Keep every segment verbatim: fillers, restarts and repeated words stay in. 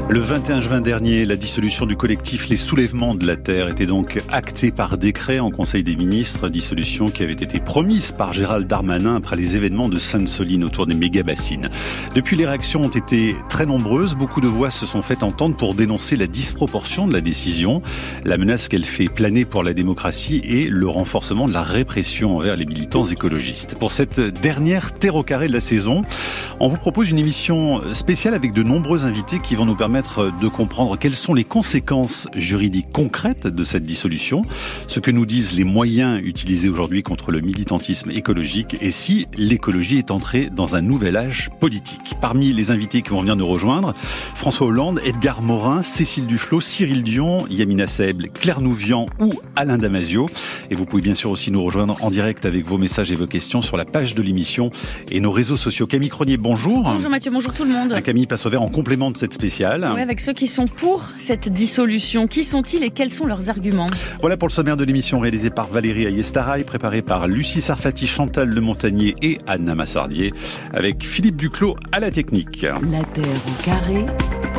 Le vingt et un juin dernier, la dissolution du collectif Les Soulèvements de la Terre était donc actée par décret en Conseil des ministres, dissolution qui avait été promise par Gérald Darmanin après les événements de Sainte-Soline autour des méga-bassines. Depuis, les réactions ont été très nombreuses. Beaucoup de voix se sont fait entendre pour dénoncer la disproportion de la décision, la menace qu'elle fait planer pour la démocratie et le renforcement de la répression envers les militants écologistes. Pour cette dernière terre au carré de la saison, on vous propose une émission spéciale avec de nombreux invités qui vont nous permettre de comprendre quelles sont les conséquences juridiques concrètes de cette dissolution, ce que nous disent les moyens utilisés aujourd'hui contre le militantisme écologique et si l'écologie est entrée dans un nouvel âge politique. Parmi les invités qui vont venir nous rejoindre, François Hollande, Edgar Morin, Cécile Duflot, Cyril Dion, Yamina Saeb, Claire Nouvian ou Alain Damasio. Et vous pouvez bien sûr aussi nous rejoindre en direct avec vos messages et vos questions sur la page de l'émission et nos réseaux sociaux. Camille Cronier, bonjour. Bonjour Mathieu, bonjour tout le monde. Un Camille passe au vert en complément de cette spéciale. Oui, avec ceux qui sont pour cette dissolution. Qui sont-ils et quels sont leurs arguments ? Voilà pour le sommaire de l'émission réalisée par Valérie Ayestaraï, préparée par Lucie Sarfati, Chantal Le Montagnier et Anna Massardier, avec Philippe Duclos à la technique. La Terre au carré.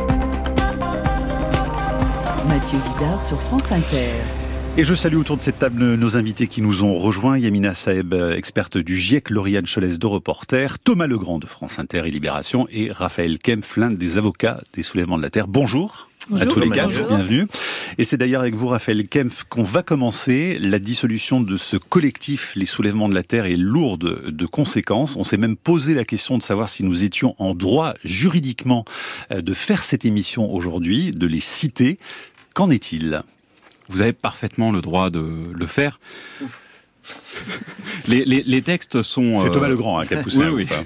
Mathieu Vidard sur France Inter. Et je salue autour de cette table nos invités qui nous ont rejoints. Yamina Saeb, experte du GIEC, Lauriane Cholès de Reporter, Thomas Legrand de France Inter et Libération et Raphaël Kempf, l'un des avocats des Soulèvements de la Terre. Bonjour. Bonjour. À tous les quatre, Bonjour. Bienvenue. Et c'est d'ailleurs avec vous, Raphaël Kempf, qu'on va commencer. La dissolution de ce collectif, les Soulèvements de la Terre, est lourde de conséquences. On s'est même posé la question de savoir si nous étions en droit juridiquement de faire cette émission aujourd'hui, de les citer. Qu'en est-il ? Vous avez parfaitement le droit de le faire. les, les, les textes sont... C'est Thomas euh... Legrand hein, qui a poussé. Oui, oui. Enfin,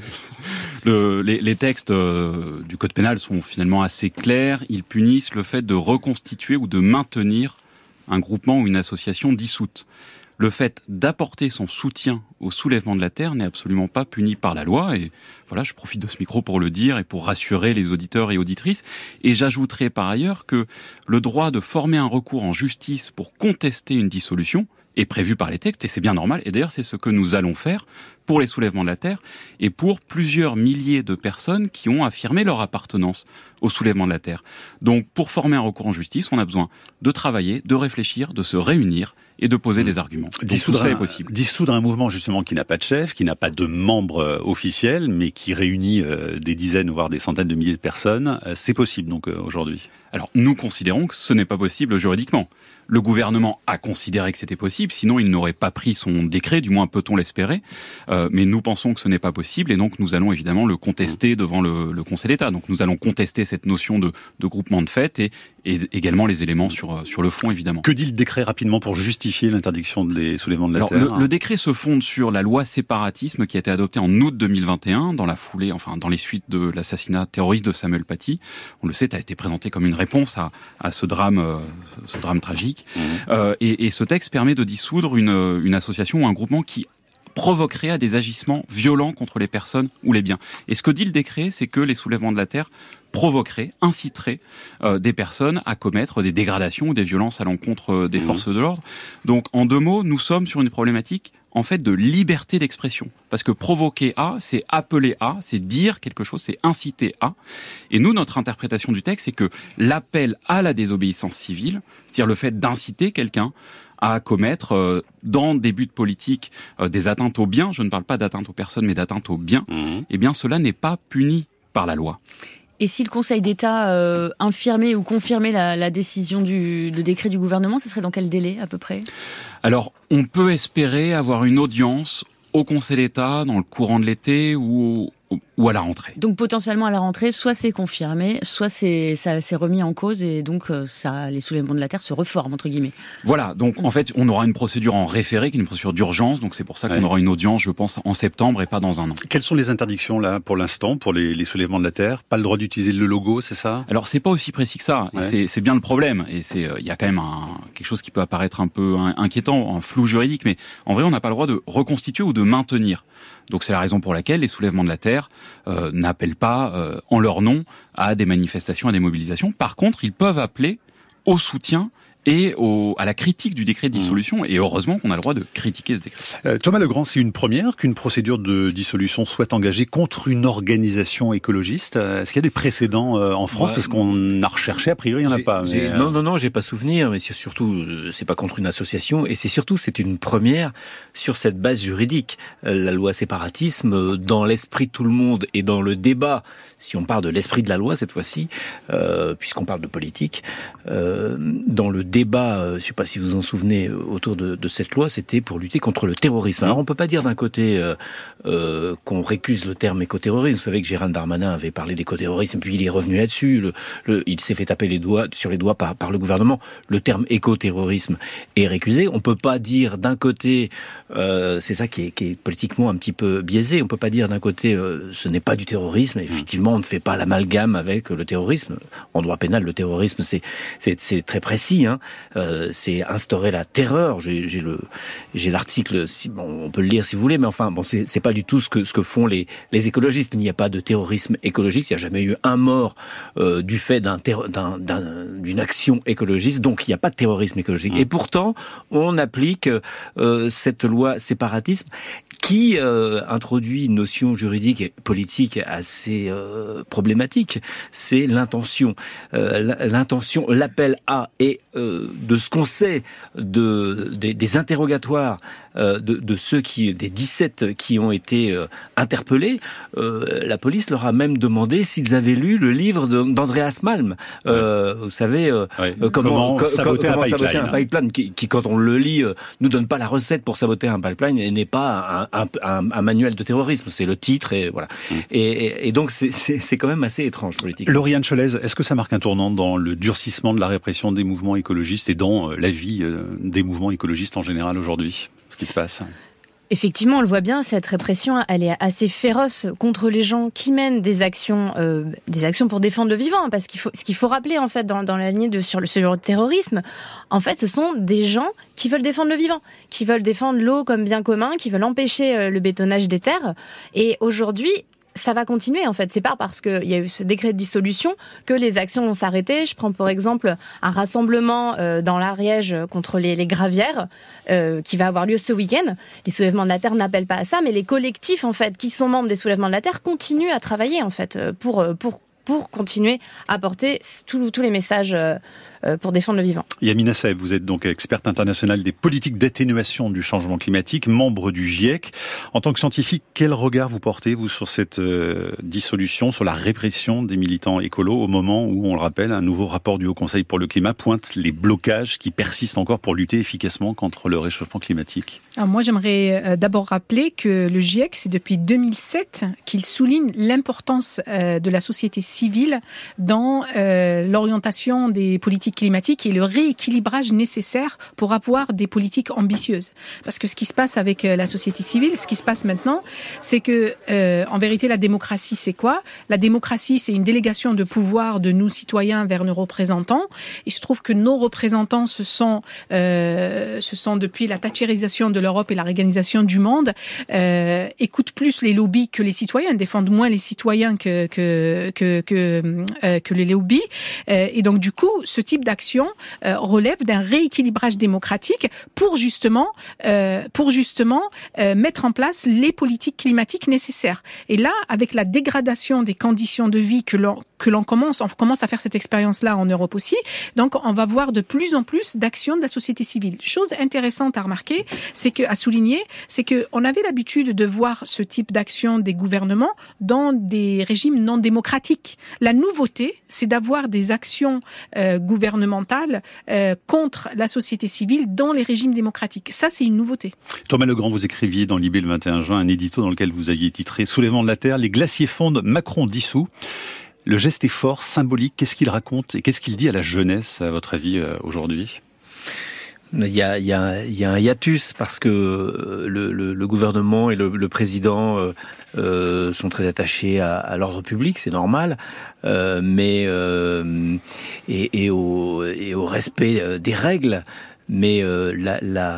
le, les, les textes euh, du Code pénal sont finalement assez clairs. Ils punissent le fait de reconstituer ou de maintenir un groupement ou une association dissoute. Le fait d'apporter son soutien au soulèvement de la Terre n'est absolument pas puni par la loi. Et voilà, je profite de ce micro pour le dire et pour rassurer les auditeurs et auditrices. Et j'ajouterai par ailleurs que le droit de former un recours en justice pour contester une dissolution est prévu par les textes, et c'est bien normal. Et d'ailleurs, c'est ce que nous allons faire pour les soulèvements de la Terre et pour plusieurs milliers de personnes qui ont affirmé leur appartenance au soulèvement de la Terre. Donc, pour former un recours en justice, on a besoin de travailler, de réfléchir, de se réunir et de poser des arguments. Donc, dissoudre, tout ça un, est possible. Dissoudre un mouvement justement qui n'a pas de chef, qui n'a pas de membres euh, officiels, mais qui réunit euh, des dizaines voire des centaines de milliers de personnes, euh, c'est possible donc euh, aujourd'hui. Alors nous considérons que ce n'est pas possible juridiquement. Le gouvernement a considéré que c'était possible, sinon il n'aurait pas pris son décret, du moins peut-on l'espérer. Euh, mais nous pensons que ce n'est pas possible et donc nous allons évidemment le contester devant le, le Conseil d'État. Donc nous allons contester cette notion de, de groupement de fait et, et également les éléments sur, sur le fond évidemment. Que dit le décret rapidement pour justifier l'interdiction des soulèvements de la Alors, Terre ? le, le décret se fonde sur la loi séparatisme qui a été adoptée en août deux mille vingt et un dans la foulée, enfin dans les suites de l'assassinat terroriste de Samuel Paty. On le sait, a été présenté comme une réponse à, à ce drame, euh, ce drame tragique. Mmh. Euh, et, et ce texte permet de dissoudre une, une association ou un groupement qui provoquerait à des agissements violents contre les personnes ou les biens. Et ce que dit le décret, c'est que les soulèvements de la Terre provoquerait, inciterait euh, des personnes à commettre des dégradations ou des violences à l'encontre euh, des mmh. forces de l'ordre. Donc, en deux mots, nous sommes sur une problématique en fait de liberté d'expression. Parce que provoquer à, c'est appeler à, c'est dire quelque chose, c'est inciter à. Et nous, notre interprétation du texte, c'est que l'appel à la désobéissance civile, c'est-à-dire le fait d'inciter quelqu'un à commettre, euh, dans des buts politiques, euh, des atteintes aux biens, je ne parle pas d'atteinte aux personnes, mais d'atteinte aux biens, mmh. eh bien cela n'est pas puni par la loi. Et si le Conseil d'État euh, infirmait ou confirmait la, la décision du le décret du gouvernement, ce serait dans quel délai à peu près ? Alors, on peut espérer avoir une audience au Conseil d'État dans le courant de l'été ou, ou à la rentrée. Donc potentiellement à la rentrée, soit c'est confirmé, soit c'est ça c'est remis en cause et donc ça les soulèvements de la Terre se reforment entre guillemets. Voilà, donc en fait on aura une procédure en référé qui est une procédure d'urgence, donc c'est pour ça qu'on ouais. aura une audience, je pense, en septembre et pas dans un an. Quelles sont les interdictions là pour l'instant pour les, les soulèvements de la Terre ? Pas le droit d'utiliser le logo, c'est ça ? Alors c'est pas aussi précis que ça, ouais. et c'est, c'est bien le problème et c'est il y a quand même un, quelque chose qui peut apparaître un peu inquiétant, un flou juridique, mais en vrai on n'a pas le droit de reconstituer ou de maintenir. Donc c'est la raison pour laquelle les soulèvements de la Terre euh, n'appellent pas euh, en leur nom à des manifestations, à des mobilisations. Par contre, ils peuvent appeler au soutien et au, à la critique du décret de dissolution. Et heureusement qu'on a le droit de critiquer ce décret. Euh, Thomas Legrand, c'est une première qu'une procédure de dissolution soit engagée contre une organisation écologiste. Est-ce qu'il y a des précédents euh, en France? Ouais, Parce qu'on a recherché, a priori, il n'y en a pas. Mais... Euh... Non, non, non, j'ai pas souvenir, mais c'est surtout, c'est pas contre une association, et c'est surtout, c'est une première sur cette base juridique. La loi séparatisme, dans l'esprit de tout le monde et dans le débat, si on parle de l'esprit de la loi cette fois-ci, euh, puisqu'on parle de politique, euh, dans le débat, euh, je ne sais pas si vous vous en souvenez, autour de, de cette loi, c'était pour lutter contre le terrorisme. Alors on ne peut pas dire d'un côté euh, euh, qu'on récuse le terme écoterrorisme. Vous savez que Gérald Darmanin avait parlé d'écoterrorisme, puis il est revenu là-dessus. Le, le, il s'est fait taper les doigts, sur les doigts par, par le gouvernement. Le terme écoterrorisme est récusé. On ne peut pas dire d'un côté, euh, c'est ça qui est, qui est politiquement un petit peu biaisé, on ne peut pas dire d'un côté euh, ce n'est pas du terrorisme. Effectivement, on ne fait pas l'amalgame avec le terrorisme. En droit pénal, le terrorisme, c'est, c'est, c'est très précis. Hein. Euh, c'est instaurer la terreur. J'ai, j'ai le, j'ai l'article. Si, bon, on peut le lire si vous voulez, mais enfin, bon, c'est, c'est pas du tout ce que ce que font les les écologistes. Il n'y a pas de terrorisme écologiste. Il n'y a jamais eu un mort euh, du fait d'un, terro- d'un, d'un d'une action écologiste. Donc, il n'y a pas de terrorisme écologique. Mmh. Et pourtant, on applique euh, cette loi séparatisme qui euh, introduit une notion juridique et politique assez euh, problématique, c'est l'intention. Euh, l'intention, l'appel à, et euh, de ce qu'on sait de, des, des interrogatoires euh, de, de ceux qui, des dix-sept qui ont été euh, interpellés, euh, la police leur a même demandé s'ils avaient lu le livre de, d'Andreas Malm. Euh, ouais. Vous savez, euh, ouais. euh, comment, comment, saboter, comment un saboter un pipeline, qui, qui, quand on le lit, euh, nous donne pas la recette pour saboter un pipeline et n'est pas un, un, un, un manuel de terrorisme. C'est le titre et voilà. Mmh. Et, et, et donc c'est, c'est, c'est quand même assez étrange politique. Lauriane Cholez, est-ce que ça marque un tournant dans le durcissement de la répression des mouvements écologistes et dans la vie des mouvements écologistes en général aujourd'hui, ce qui se passe ? Effectivement, on le voit bien, cette répression, elle est assez féroce contre les gens qui mènent des actions, euh, des actions pour défendre le vivant. Parce qu'il faut, ce qu'il faut rappeler en fait dans, dans la lignée de sur le, sur le terrorisme, en fait, ce sont des gens qui veulent défendre le vivant, qui veulent défendre l'eau comme bien commun, qui veulent empêcher le bétonnage des terres. Et aujourd'hui, ça va continuer en fait. C'est pas parce qu'il y a eu ce décret de dissolution que les actions vont s'arrêter. Je prends pour exemple un rassemblement euh, dans l'Ariège contre les, les gravières euh, qui va avoir lieu ce week-end. Les soulèvements de la terre n'appellent pas à ça, mais les collectifs en fait qui sont membres des soulèvements de la terre continuent à travailler en fait pour pour pour continuer à porter tous tous les messages euh, pour défendre le vivant. Yamina Saeb, vous êtes donc experte internationale des politiques d'atténuation du changement climatique, membre du GIEC. En tant que scientifique, quel regard vous portez, vous, sur cette euh, dissolution, sur la répression des militants écolos, au moment où, on le rappelle, un nouveau rapport du Haut Conseil pour le climat pointe les blocages qui persistent encore pour lutter efficacement contre le réchauffement climatique? Alors moi, j'aimerais euh, d'abord rappeler que le GIEC, c'est depuis deux mille sept qu'il souligne l'importance euh, de la société civile dans euh, l'orientation des politiques climatique et le rééquilibrage nécessaire pour avoir des politiques ambitieuses. Parce que ce qui se passe avec la société civile, ce qui se passe maintenant, c'est que, euh, en vérité, la démocratie, c'est quoi? La démocratie, c'est une délégation de pouvoir de nous, citoyens, vers nos représentants. Il se trouve que nos représentants, ce sont, euh, ce sont depuis la thatchérisation de l'Europe et la réorganisation du monde, euh, écoutent plus les lobbies que les citoyens, défendent moins les citoyens que, que, que, que, euh, que les lobbies. Euh, et donc, du coup, ce type d'action euh, relève d'un rééquilibrage démocratique pour justement, euh, pour justement euh, mettre en place les politiques climatiques nécessaires. Et là, avec la dégradation des conditions de vie que l'on que l'on commence, on commence à faire cette expérience-là en Europe aussi. Donc, on va voir de plus en plus d'actions de la société civile. Chose intéressante à remarquer, c'est que, à souligner, c'est que on avait l'habitude de voir ce type d'action des gouvernements dans des régimes non démocratiques. La nouveauté, c'est d'avoir des actions euh, gouvernementales euh, contre la société civile dans les régimes démocratiques. Ça, c'est une nouveauté. Thomas Legrand, vous écriviez dans Libé le vingt et un juin un édito dans lequel vous aviez titré « Soulèvement de la Terre, les glaciers fondent, Macron dissous ». Le geste est fort, symbolique. Qu'est-ce qu'il raconte et qu'est-ce qu'il dit à la jeunesse, à votre avis, euh, aujourd'hui ? Il y a, il y a, il y a un hiatus parce que le, le, le gouvernement et le, le président euh, euh, sont très attachés à, à l'ordre public, c'est normal, euh, mais euh, et, et, au, et au respect des règles. Mais euh, la, la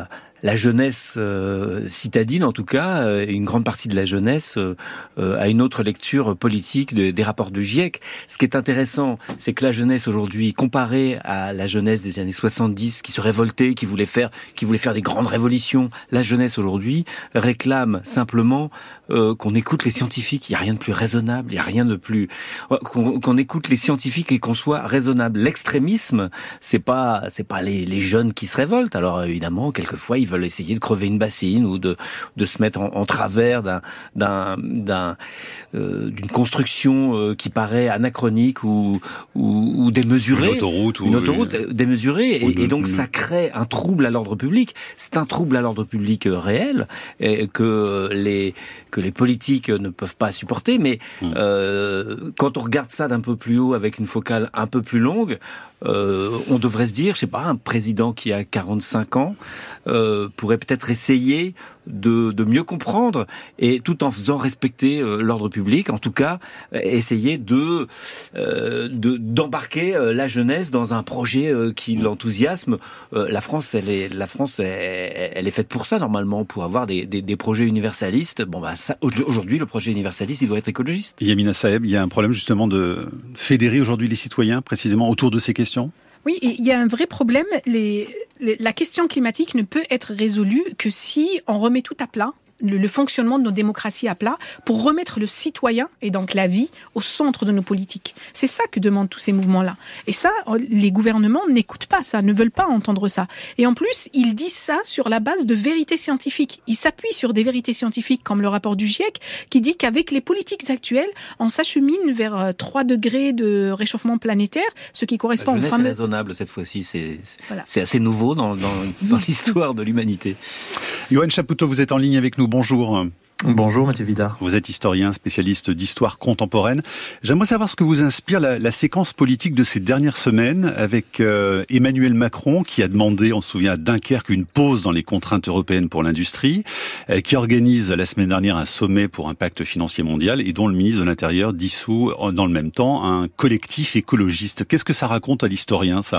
la jeunesse euh, citadine, en tout cas, euh, une grande partie de la jeunesse euh, euh, a une autre lecture politique de, des rapports du GIEC. Ce qui est intéressant, c'est que la jeunesse aujourd'hui, comparée à la jeunesse des années soixante-dix, qui se révoltait, qui voulait faire, qui voulait faire des grandes révolutions, la jeunesse aujourd'hui réclame simplement euh, qu'on écoute les scientifiques. Il n'y a rien de plus raisonnable, il n'y a rien de plus qu'on, qu'on écoute les scientifiques et qu'on soit raisonnable. L'extrémisme, c'est pas c'est pas les, les jeunes qui se révoltent. Alors évidemment, quelquefois, ils veulent essayer de crever une bassine ou de de se mettre en, en travers d'un d'un d'un euh, d'une construction euh, qui paraît anachronique ou ou, ou démesurée. Une autoroute ou une autoroute une... démesurée et, ou de... et donc ça crée un trouble à l'ordre public. C'est un trouble à l'ordre public réel et que les que les politiques ne peuvent pas supporter. Mais mmh. euh, quand on regarde ça d'un peu plus haut avec une focale un peu plus longue, euh, on devrait se dire, je sais pas, un président qui a quarante-cinq ans euh, pourrait peut-être essayer de, de mieux comprendre et tout en faisant respecter euh, l'ordre public, en tout cas euh, essayer de, euh, de d'embarquer euh, la jeunesse dans un projet euh, qui l'enthousiasme. Euh, la France, elle est la France, elle, elle est faite pour ça normalement, pour avoir des, des, des projets universalistes. Bon bah ça, aujourd'hui, le projet universaliste, il doit être écologiste. Yamina Saeb, il y a un problème justement de fédérer aujourd'hui les citoyens précisément autour de ces questions. Oui, il y a un vrai problème. Les, les, la question climatique ne peut être résolue que si on remet tout à plat. Le, le fonctionnement de nos démocraties à plat pour remettre le citoyen et donc la vie au centre de nos politiques. C'est ça que demandent tous ces mouvements-là. Et ça, les gouvernements n'écoutent pas ça, ne veulent pas entendre ça. Et en plus, ils disent ça sur la base de vérités scientifiques. Ils s'appuient sur des vérités scientifiques comme le rapport du GIEC qui dit qu'avec les politiques actuelles, on s'achemine vers trois degrés de réchauffement planétaire, ce qui correspond au fameux... La jeunesse est raisonnable cette fois-ci, c'est, voilà. c'est assez nouveau dans, dans, dans l'histoire de l'humanité. Yoann Chapoutot, vous êtes en ligne avec nous. Bonjour. Bonjour Mathieu Vidard. Vous êtes historien, spécialiste d'histoire contemporaine. J'aimerais savoir ce que vous inspire la, la séquence politique de ces dernières semaines avec euh, Emmanuel Macron qui a demandé, on se souvient à Dunkerque, une pause dans les contraintes européennes pour l'industrie, euh, qui organise la semaine dernière un sommet pour un pacte financier mondial et dont le ministre de l'Intérieur dissout dans le même temps un collectif écologiste. Qu'est-ce que ça raconte à l'historien, ça ?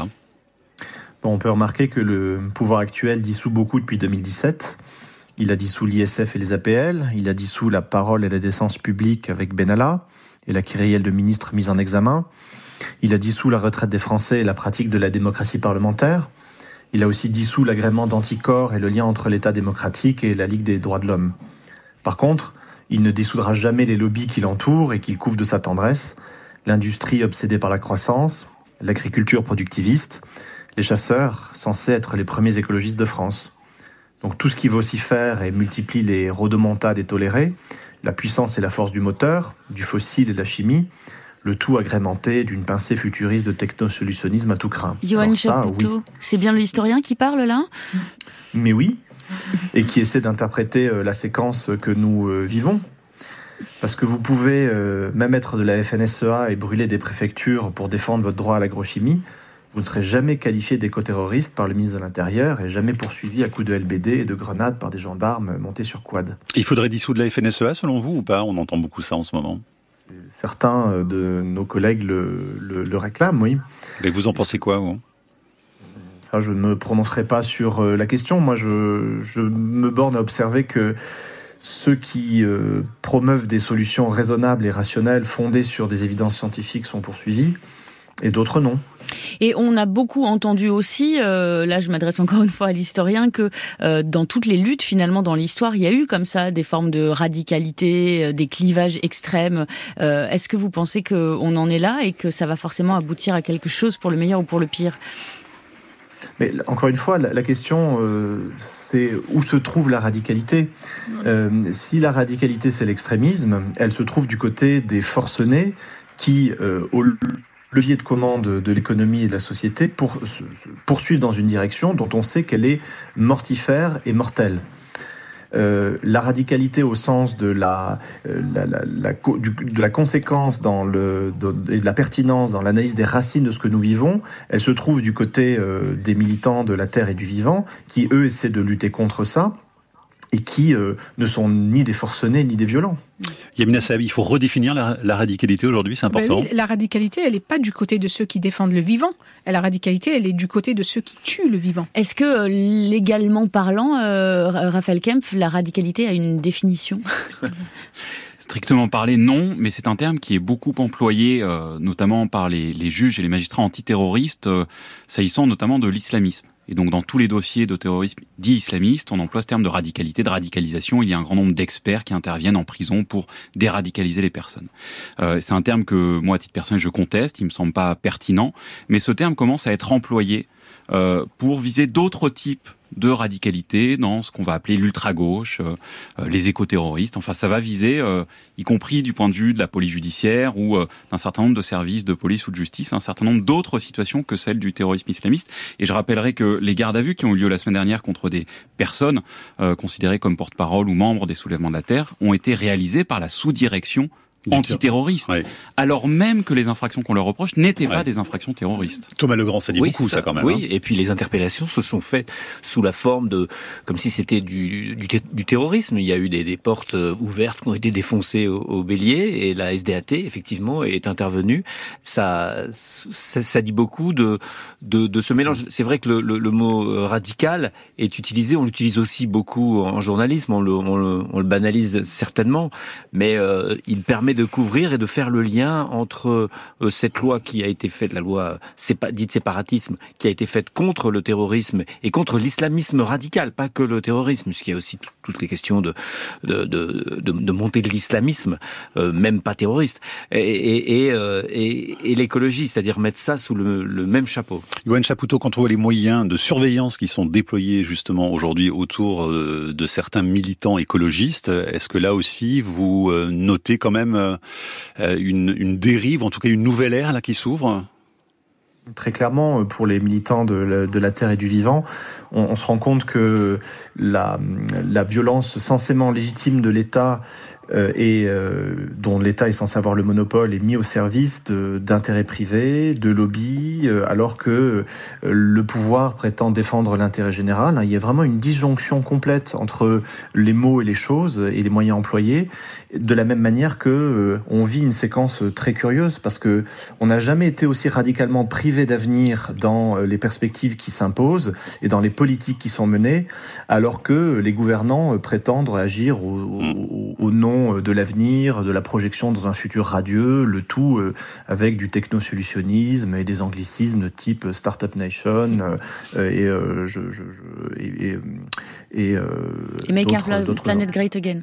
Bon, on peut remarquer que le pouvoir actuel dissout beaucoup depuis deux mille dix-sept. Il a dissous l'I S F et les A P L, il a dissous la parole et la décence publique avec Benalla et la kyrielle de ministres mis en examen. Il a dissous la retraite des Français et la pratique de la démocratie parlementaire. Il a aussi dissous l'agrément d'anticorps et le lien entre l'État démocratique et la Ligue des droits de l'homme. Par contre, il ne dissoudra jamais les lobbies qui l'entourent et qu'il couvre de sa tendresse, l'industrie obsédée par la croissance, l'agriculture productiviste, les chasseurs censés être les premiers écologistes de France. Donc tout ce qui vocifère et multiplie les rodomontades est toléré, la puissance et la force du moteur, du fossile et de la chimie, le tout agrémenté d'une pincée futuriste de technosolutionnisme à tout craint. Yoann Chapoutot, oui. C'est bien l'historien qui parle là ? Mais oui, et qui essaie d'interpréter la séquence que nous vivons. Parce que vous pouvez même être de la F N S E A et brûler des préfectures pour défendre votre droit à l'agrochimie. Vous ne serez jamais qualifié d'éco-terroriste par le ministre de l'Intérieur et jamais poursuivi à coups de L B D et de grenades par des gendarmes montés sur quad. Il faudrait dissoudre la F N S E A selon vous ou pas ? On entend beaucoup ça en ce moment. Certains de nos collègues le, le, le réclament, oui. Et vous en pensez quoi, vous ? Ça, je ne me prononcerai pas sur la question. Moi, je, je me borne à observer que ceux qui euh, promeuvent des solutions raisonnables et rationnelles fondées sur des évidences scientifiques sont poursuivis et d'autres non. Et on a beaucoup entendu aussi, euh, là je m'adresse encore une fois à l'historien, que euh, dans toutes les luttes finalement dans l'histoire, il y a eu comme ça des formes de radicalité, euh, des clivages extrêmes. Euh, est-ce que vous pensez qu'on en est là et que ça va forcément aboutir à quelque chose pour le meilleur ou pour le pire ? Mais encore une fois, la, la question, euh, c'est où se trouve la radicalité ? euh, Si la radicalité, c'est l'extrémisme, elle se trouve du côté des forcenés qui, euh, au levier de commande de l'économie et de la société, pour, se, poursuivent dans une direction dont on sait qu'elle est mortifère et mortelle. Euh, la radicalité au sens de la, la, la, la, du, de la conséquence dans le, de, et de la pertinence dans l'analyse des racines de ce que nous vivons, elle se trouve du côté euh, des militants de la terre et du vivant, qui eux essaient de lutter contre ça. et qui euh, ne sont ni des forcenés ni des violents. Yamina Sahabi, il faut redéfinir la, la radicalité aujourd'hui, c'est important. Ben oui, la radicalité, elle n'est pas du côté de ceux qui défendent le vivant. La radicalité, elle est du côté de ceux qui tuent le vivant. Est-ce que, légalement parlant, euh, Raphaël Kempf, la radicalité a une définition ? Strictement parlé, non, mais c'est un terme qui est beaucoup employé, euh, notamment par les, les juges et les magistrats antiterroristes, euh, s'agissant notamment de l'islamisme. Et donc, dans tous les dossiers de terrorisme dits islamistes, on emploie ce terme de radicalité, de radicalisation. Il y a un grand nombre d'experts qui interviennent en prison pour déradicaliser les personnes. Euh, c'est un terme que, moi, à titre personnel, je conteste. Il me semble pas pertinent. Mais ce terme commence à être employé euh, pour viser d'autres types de radicalité dans ce qu'on va appeler l'ultra-gauche, euh, les éco-terroristes. Enfin, ça va viser, euh, y compris du point de vue de la police judiciaire ou euh, d'un certain nombre de services de police ou de justice, un certain nombre d'autres situations que celles du terrorisme islamiste. Et je rappellerai que les gardes à vue qui ont eu lieu la semaine dernière contre des personnes euh, considérées comme porte-parole ou membres des soulèvements de la Terre ont été réalisées par la sous-direction antiterroristes, ouais. alors même que les infractions qu'on leur reproche n'étaient ouais. pas des infractions terroristes. Thomas Legrand, ça dit oui, beaucoup ça, ça quand même. Oui, hein. Et puis les interpellations se sont faites sous la forme de, comme si c'était du, du, du terrorisme. Il y a eu des, des portes ouvertes qui ont été défoncées au, au bélier, et la S D A T effectivement est intervenue. Ça, ça, ça dit beaucoup de, de, de ce mélange. C'est vrai que le, le, le mot radical est utilisé, on l'utilise aussi beaucoup en journalisme, on le, on le, on le banalise certainement, mais euh, il permet de couvrir et de faire le lien entre euh, cette loi qui a été faite, la loi sépa- dite séparatisme, qui a été faite contre le terrorisme et contre l'islamisme radical, pas que le terrorisme, puisqu'il y a aussi t- toutes les questions de, de, de, de, de montée de l'islamisme, euh, même pas terroriste, et, et, et, euh, et, et l'écologie, c'est-à-dire mettre ça sous le, le même chapeau. Yoann Chapoutot, quand on voit les moyens de surveillance qui sont déployés justement aujourd'hui autour euh, de certains militants écologistes, est-ce que là aussi vous euh, notez quand même euh, une, une dérive, en tout cas une nouvelle ère là qui s'ouvre ? Très clairement, pour les militants de la, de la terre et du vivant, on, on se rend compte que la, la violence censément légitime de l'État euh, et euh, dont l'État est censé avoir le monopole est mis au service de, d'intérêts privés, de lobbies, euh, alors que euh, le pouvoir prétend défendre l'intérêt général. Il y a vraiment une disjonction complète entre les mots et les choses et les moyens employés, de la même manière que euh, on vit une séquence très curieuse, parce que on n'a jamais été aussi radicalement privé d'avenir dans les perspectives qui s'imposent et dans les politiques qui sont menées, alors que les gouvernants prétendent agir au, au, au nom de l'avenir, de la projection dans un futur radieux, le tout avec du technosolutionnisme et des anglicismes type Startup Nation et euh, je, je, je, et, et, et, euh, et Make d'autres, our d'autres planet great again.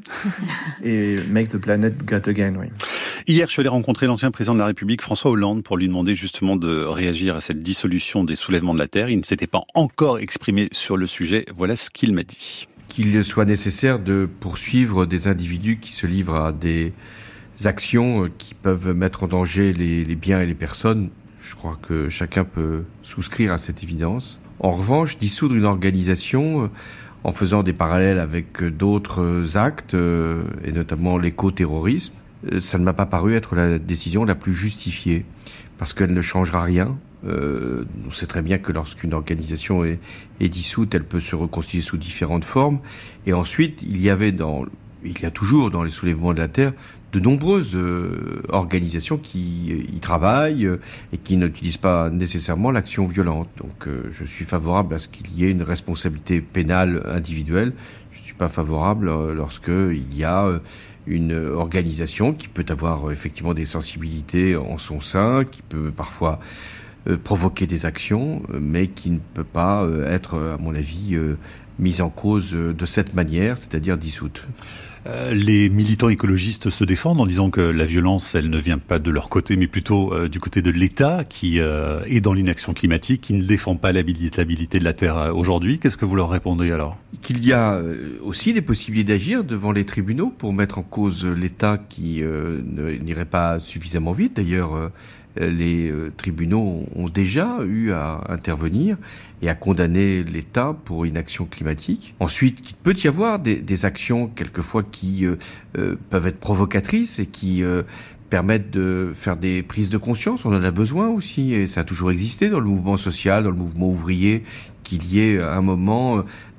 Et Make the planet great again, oui. Hier, je suis allé rencontrer l'ancien président de la République, François Hollande, pour lui demander justement de réagir à cette dissolution des soulèvements de la Terre. Il ne s'était pas encore exprimé sur le sujet. Voilà ce qu'il m'a dit. Qu'il soit nécessaire de poursuivre des individus qui se livrent à des actions qui peuvent mettre en danger les, les biens et les personnes, je crois que chacun peut souscrire à cette évidence. En revanche, dissoudre une organisation en faisant des parallèles avec d'autres actes, et notamment l'éco-terrorisme, ça ne m'a pas paru être la décision la plus justifiée, parce qu'elle ne changera rien. Euh, on sait très bien que lorsqu'une organisation est, est dissoute, elle peut se reconstituer sous différentes formes. Et ensuite, il y avait dans, il y a toujours dans les soulèvements de la Terre de nombreuses euh, organisations qui y travaillent euh, et qui n'utilisent pas nécessairement l'action violente. Donc, euh, je suis favorable à ce qu'il y ait une responsabilité pénale individuelle. Je ne suis pas favorable euh, lorsque il y a euh, une organisation qui peut avoir euh, effectivement des sensibilités en son sein, qui peut parfois Euh, provoquer des actions, euh, mais qui ne peut pas euh, être, à mon avis, euh, mise en cause euh, de cette manière, c'est-à-dire dissoute. Euh, les militants écologistes se défendent en disant que la violence, elle ne vient pas de leur côté, mais plutôt euh, du côté de l'État qui euh, est dans l'inaction climatique, qui ne défend pas l'habitabilité de la Terre euh, aujourd'hui. Qu'est-ce que vous leur répondez alors ? Qu'il y a euh, aussi des possibilités d'agir devant les tribunaux pour mettre en cause l'État qui euh, ne, n'irait pas suffisamment vite. D'ailleurs, euh, les euh, tribunaux ont déjà eu à intervenir et à condamner l'État pour inaction climatique. Ensuite, il peut y avoir des, des actions quelquefois qui euh, euh, peuvent être provocatrices et qui euh, permettent de faire des prises de conscience. On en a besoin aussi, et ça a toujours existé dans le mouvement social, dans le mouvement ouvrier, qu'il y ait à un moment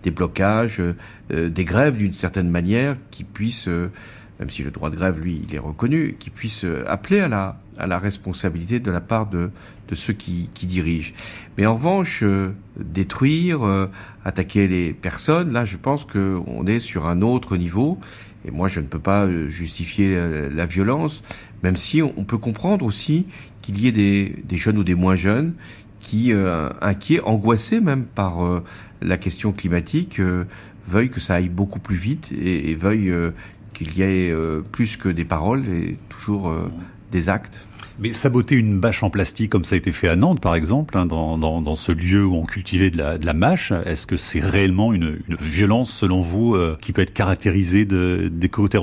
des blocages, euh, des grèves d'une certaine manière qui puissent, euh, même si le droit de grève, lui, il est reconnu, qui puissent euh, appeler à la, à la responsabilité de la part de, de ceux qui, qui dirigent. Mais en revanche, euh, détruire, euh, attaquer les personnes, là, je pense qu'on est sur un autre niveau. Et moi, je ne peux pas justifier la, la violence, même si on, on peut comprendre aussi qu'il y ait des, des jeunes ou des moins jeunes qui, euh, inquiets, angoissés même par euh, la question climatique, euh, veuillent que ça aille beaucoup plus vite et, et veuillent euh, qu'il y ait euh, plus que des paroles et toujours euh, des actes. Mais saboter une bâche en plastique comme ça a été fait à Nantes, par exemple, hein, dans, dans, dans ce lieu où on cultivait de la, de la mâche, est-ce que c'est réellement une, une violence, selon vous, euh, qui peut être caractérisée de, d'éco-terrorisme ?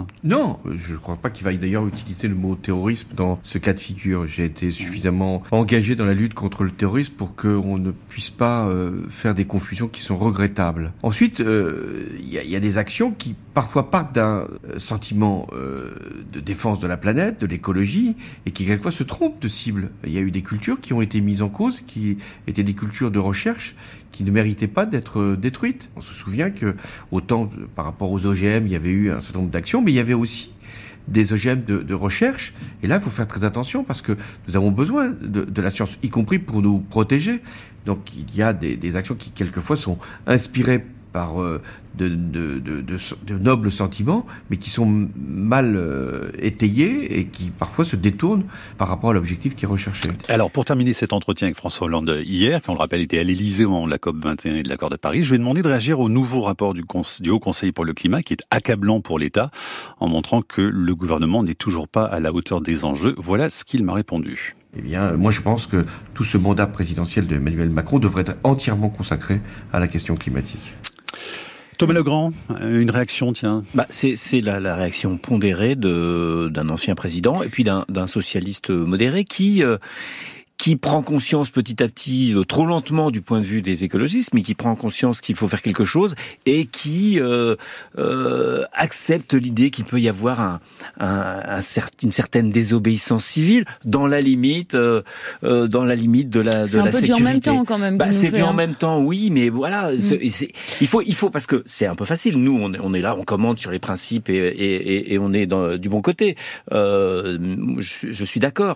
Non, je ne crois pas qu'il vaille d'ailleurs utiliser le mot terrorisme dans ce cas de figure. J'ai été suffisamment engagé dans la lutte contre le terrorisme pour qu'on ne puisse pas euh, faire des confusions qui sont regrettables. Ensuite, il euh, y, a, y a des actions qui parfois partent d'un sentiment euh, de défense de la planète, de l'écologie, et qui quelquefois se trompent de cible. Il y a eu des cultures qui ont été mises en cause, qui étaient des cultures de recherche, qui ne méritaient pas d'être détruites. On se souvient que, autant par rapport aux O G M, il y avait eu un certain nombre d'actions, mais il y avait aussi des O G M de, de recherche. Et là, il faut faire très attention parce que nous avons besoin de, de la science, y compris pour nous protéger. Donc, il y a des, des actions qui, quelquefois, sont inspirées par euh, de, de, de, de, de nobles sentiments, mais qui sont mal euh, étayés et qui parfois se détournent par rapport à l'objectif qui est recherché. Alors, pour terminer cet entretien avec François Hollande hier, qui on le rappelle était à l'Élysée au moment de la COP vingt et un et de l'accord de Paris, je vais demander de réagir au nouveau rapport du, Conse- du Haut Conseil pour le climat, qui est accablant pour l'État, en montrant que le gouvernement n'est toujours pas à la hauteur des enjeux. Voilà ce qu'il m'a répondu. Eh bien, moi je pense que tout ce mandat présidentiel d'Emmanuel Macron devrait être entièrement consacré à la question climatique. Thomas Legrand, une réaction, tiens. Bah, c'est, c'est la, la réaction pondérée de, d'un ancien président et puis d'un, d'un socialiste modéré qui... Euh, qui prend conscience petit à petit, trop lentement du point de vue des écologistes, mais qui prend conscience qu'il faut faire quelque chose et qui euh, euh, accepte l'idée qu'il peut y avoir un, un, un cer- une certaine désobéissance civile dans la limite, euh, euh, dans la limite de la, de c'est la sécurité. C'est un peu du en même temps quand même. Bah, c'est du hein. en même temps, oui, mais voilà, mm. c'est, c'est, il faut, il faut parce que c'est un peu facile. Nous, on est, on est là, on commande sur les principes et, et, et, et on est dans, du bon côté. Euh, je, je suis d'accord.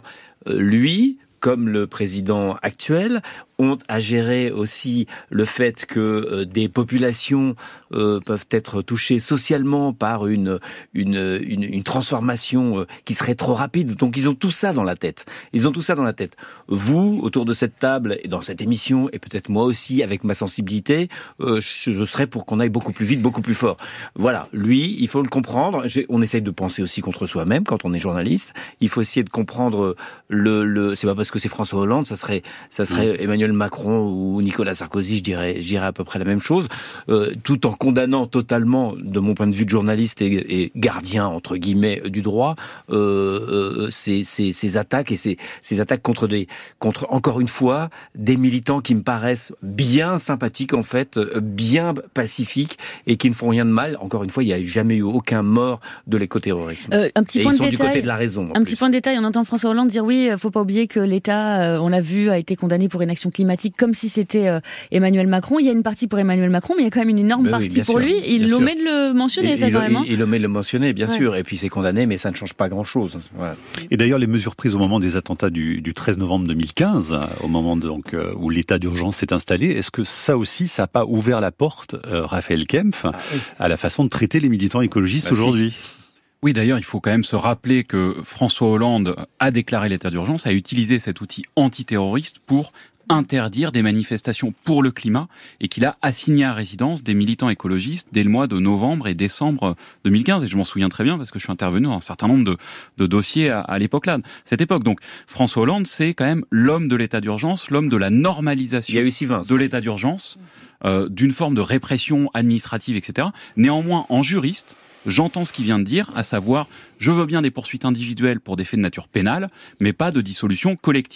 Lui, comme le président actuel, ont à gérer aussi le fait que euh, des populations euh, peuvent être touchées socialement par une une une, une transformation euh, qui serait trop rapide. Donc ils ont tout ça dans la tête. Ils ont tout ça dans la tête. Vous, autour de cette table et dans cette émission, et peut-être moi aussi avec ma sensibilité, euh, je, je serais pour qu'on aille beaucoup plus vite, beaucoup plus fort. Voilà. Lui, il faut le comprendre. J'ai, on essaye de penser aussi contre soi-même quand on est journaliste. Il faut essayer de comprendre le le. C'est pas parce que c'est François Hollande, ça serait ça serait Emmanuel Macron ou Nicolas Sarkozy, je dirais, je dirais à peu près la même chose, euh, tout en condamnant totalement, de mon point de vue de journaliste et, et gardien entre guillemets du droit, euh, euh, ces, ces, ces attaques et ces, ces attaques contre des, contre encore une fois des militants qui me paraissent bien sympathiques en fait, bien pacifiques et qui ne font rien de mal. Encore une fois, il n'y a jamais eu aucun mort de l'écoterrorisme. Euh, un petit et point ils de sont détail, du côté de la raison. Un plus. petit point de détail, on entend François Hollande dire oui, faut pas oublier que l'État, on l'a vu, a été condamné pour inaction climatique comme si c'était euh, Emmanuel Macron. Il y a une partie pour Emmanuel Macron, mais il y a quand même une énorme ben partie oui, pour sûr, lui. Il l'omet de le mentionner, et, ça, il, quand même. Hein. Il, il omet de le mentionner, bien ouais. sûr. Et puis c'est condamné, mais ça ne change pas grand-chose. Voilà. Et d'ailleurs, les mesures prises au moment des attentats du, du treize novembre deux mille quinze, au moment de, donc, euh, où l'état d'urgence s'est installé, est-ce que ça aussi, ça n'a pas ouvert la porte, euh, Raphaël Kempf, ah, oui. à la façon de traiter les militants écologistes bah, aujourd'hui si. Oui, d'ailleurs, il faut quand même se rappeler que François Hollande a déclaré l'état d'urgence, a utilisé cet outil antiterroriste pour interdire des manifestations pour le climat et qu'il a assigné à résidence des militants écologistes dès le mois de novembre et décembre deux mille quinze. Et je m'en souviens très bien parce que je suis intervenu dans un certain nombre de, de dossiers à, à l'époque-là, cette époque. Donc, François Hollande, c'est quand même l'homme de l'état d'urgence, l'homme de la normalisation de l'état d'urgence, euh, d'une forme de répression administrative, et cetera. Néanmoins, en juriste, j'entends ce qu'il vient de dire, à savoir, je veux bien des poursuites individuelles pour des faits de nature pénale, mais pas de dissolution collective.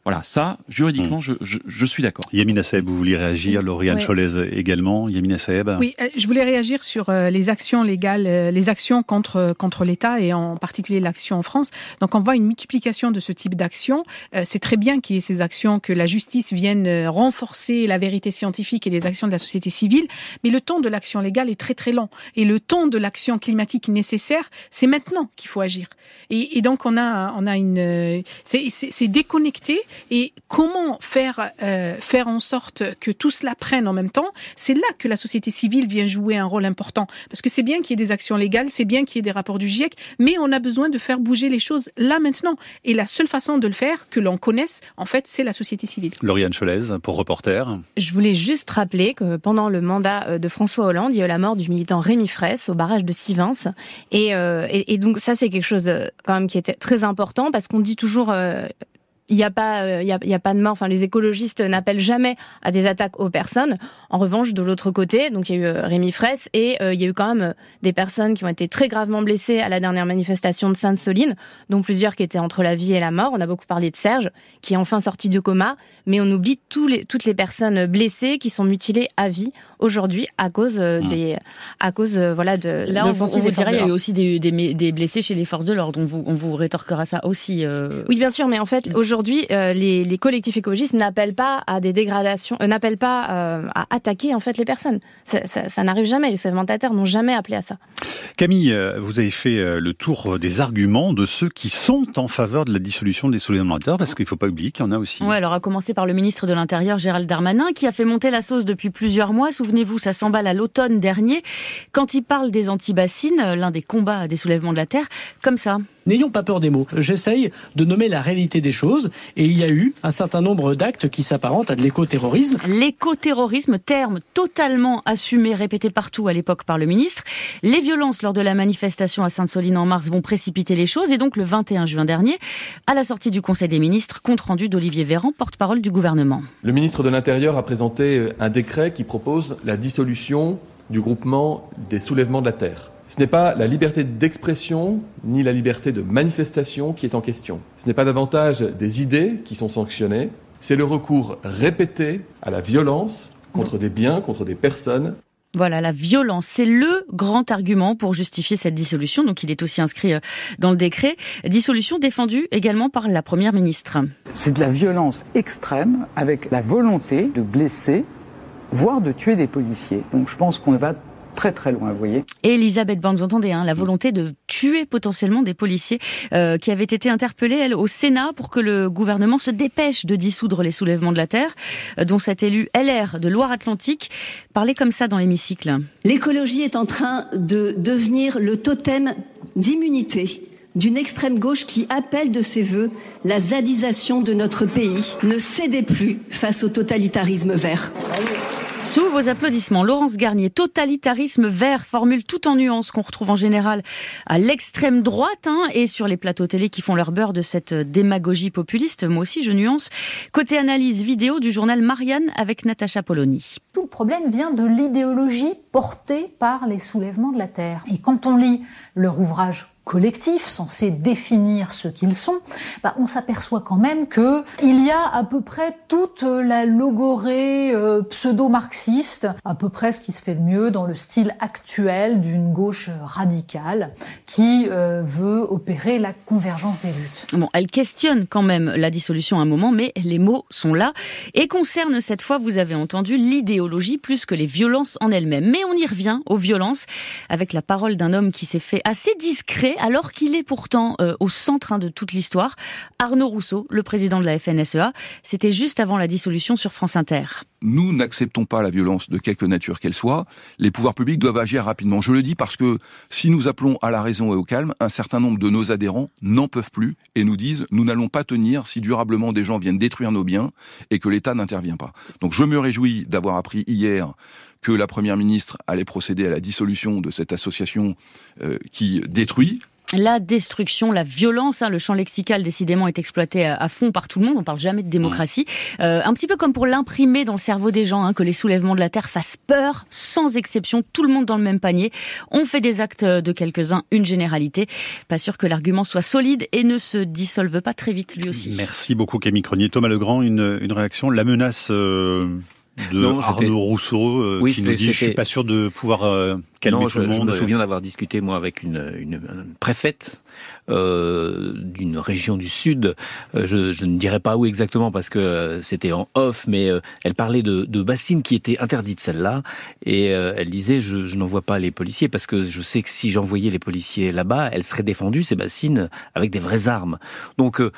Voilà, ça, juridiquement, mmh. je, je, je suis d'accord. Yamina Saheb, vous vouliez réagir, Lauriane oui. Cholez également. Yamina Saheb. Oui, je voulais réagir sur les actions légales, les actions contre contre l'État et en particulier l'action en France. Donc on voit une multiplication de ce type d'actions. C'est très bien qu'il y ait ces actions, que la justice vienne renforcer la vérité scientifique et les actions de la société civile, mais le temps de l'action légale est très très lent. Et le temps de l'action climatique nécessaire, c'est maintenant qu'il faut agir. Et, et donc on a on a une c'est, c'est, c'est déconnecté. Et comment faire euh, faire en sorte que tout cela prenne en même temps, c'est là que la société civile vient jouer un rôle important. Parce que c'est bien qu'il y ait des actions légales, c'est bien qu'il y ait des rapports du GIEC, mais on a besoin de faire bouger les choses là maintenant. Et la seule façon de le faire, que l'on connaisse, en fait, c'est la société civile. Lauriane Cholez, pour Reporter. Je voulais juste rappeler que pendant le mandat de François Hollande, il y a eu la mort du militant Rémi Fraisse au barrage de Sivens. Et, euh, et, et donc ça, c'est quelque chose quand même qui était très important parce qu'on dit toujours... Euh, Il n'y a pas, il y a, il y a pas de mort. Enfin, les écologistes n'appellent jamais à des attaques aux personnes. En revanche, de l'autre côté, donc il y a eu Rémi Fraisse et euh, il y a eu quand même des personnes qui ont été très gravement blessées à la dernière manifestation de Sainte-Soline, dont plusieurs qui étaient entre la vie et la mort. On a beaucoup parlé de Serge, qui est enfin sorti du coma, mais on oublie tous les, toutes les personnes blessées qui sont mutilées à vie aujourd'hui à cause euh, mmh. des, à cause euh, voilà de. Là, on, on vous dirait, il y a eu aussi des, des, des blessés chez les forces de l'ordre. On vous, on vous rétorquera ça aussi. Euh... Oui, bien sûr, mais en fait, aujourd'hui. Aujourd'hui, euh, les, les collectifs écologistes n'appellent pas à des dégradations, euh, n'appellent pas euh, à attaquer en fait les personnes. Ça, ça, ça n'arrive jamais. Les soulèvements de la terre n'ont jamais appelé à ça. Camille, vous avez fait le tour des arguments de ceux qui sont en faveur de la dissolution des soulèvements de la terre, parce qu'il ne faut pas oublier qu'il y en a aussi. Ouais, alors à commencer par le ministre de l'Intérieur, Gérald Darmanin, qui a fait monter la sauce depuis plusieurs mois. Souvenez-vous, ça s'emballe à l'automne dernier, quand il parle des antibassines, l'un des combats des soulèvements de la terre, comme ça. N'ayons pas peur des mots. J'essaye de nommer la réalité des choses et il y a eu un certain nombre d'actes qui s'apparentent à de l'écoterrorisme. L'écoterrorisme, terme totalement assumé, répété partout à l'époque par le ministre. Les violences lors de la manifestation à Sainte-Soline en mars vont précipiter les choses et donc le vingt et un juin dernier, à la sortie du Conseil des ministres, compte rendu d'Olivier Véran, porte-parole du gouvernement. Le ministre de l'Intérieur a présenté un décret qui propose la dissolution du groupement des soulèvements de la terre. Ce n'est pas la liberté d'expression ni la liberté de manifestation qui est en question. Ce n'est pas davantage des idées qui sont sanctionnées, c'est le recours répété à la violence contre des biens, contre des personnes. Voilà, la violence, c'est le grand argument pour justifier cette dissolution. Donc il est aussi inscrit dans le décret. Dissolution défendue également par la Première ministre. C'est de la violence extrême avec la volonté de blesser, voire de tuer des policiers. Donc je pense qu'on va très très loin, vous voyez. Et Elisabeth Borne, vous entendez, hein, la volonté de tuer potentiellement des policiers euh, qui avaient été interpellés, elle, au Sénat pour que le gouvernement se dépêche de dissoudre les soulèvements de la terre, euh, dont cet élu L R de Loire-Atlantique parlait comme ça dans l'hémicycle. L'écologie est en train de devenir le totem d'immunité d'une extrême gauche qui appelle de ses vœux la zadisation de notre pays. Ne cédez plus face au totalitarisme vert. Sous vos applaudissements, Laurence Garnier, totalitarisme vert, formule tout en nuances qu'on retrouve en général à l'extrême droite hein, et sur les plateaux télé qui font leur beurre de cette démagogie populiste. Moi aussi, je nuance. Côté analyse vidéo du journal Marianne avec Natacha Polony. Tout le problème vient de l'idéologie portée par les soulèvements de la terre. Et quand on lit leur ouvrage collectif, censé définir ce qu'ils sont, bah, on s'aperçoit quand même que il y a à peu près toute la logorée euh, pseudo-marxiste, à peu près ce qui se fait le mieux dans le style actuel d'une gauche radicale qui euh, veut opérer la convergence des luttes. Bon, elle questionne quand même la dissolution à un moment, mais les mots sont là et concernent cette fois, vous avez entendu, l'idéologie plus que les violences en elles-mêmes. Mais on y revient aux violences avec la parole d'un homme qui s'est fait assez discret alors qu'il est pourtant euh, au centre hein, de toute l'histoire. Arnaud Rousseau, le président de la F N S E A, c'était juste avant la dissolution sur France Inter. Nous n'acceptons pas la violence de quelque nature qu'elle soit. Les pouvoirs publics doivent agir rapidement. Je le dis parce que si nous appelons à la raison et au calme, un certain nombre de nos adhérents n'en peuvent plus et nous disent « nous n'allons pas tenir si durablement des gens viennent détruire nos biens et que l'État n'intervient pas ». Donc je me réjouis d'avoir appris hier que la Première ministre allait procéder à la dissolution de cette association euh, qui détruit. la destruction, la violence. Hein, le champ lexical, décidément, est exploité à, à fond par tout le monde. On parle jamais de démocratie. Euh, un petit peu comme pour l'imprimer dans le cerveau des gens, hein, que les soulèvements de la terre fassent peur, sans exception, tout le monde dans le même panier. On fait des actes de quelques-uns, une généralité. Pas sûr que l'argument soit solide et ne se dissolve pas très vite, lui aussi. Merci beaucoup, Camille Cronier. Thomas Legrand, une, une réaction. La menace euh, de non, Arnaud Rousseau, euh, oui, qui nous dit « je suis pas sûr de pouvoir euh, calmer non, tout je, le monde ». Je me souviens d'avoir discuté, moi, avec une, une, une préfète euh, d'une région du Sud. Euh, je, je ne dirais pas où exactement parce que euh, c'était en off, mais euh, elle parlait de, de bassines qui étaient interdites, celle-là. Et euh, elle disait « je, je n'envoie pas les policiers parce que je sais que si j'envoyais les policiers là-bas, elles seraient défendues, ces bassines, avec des vraies armes. » Donc euh,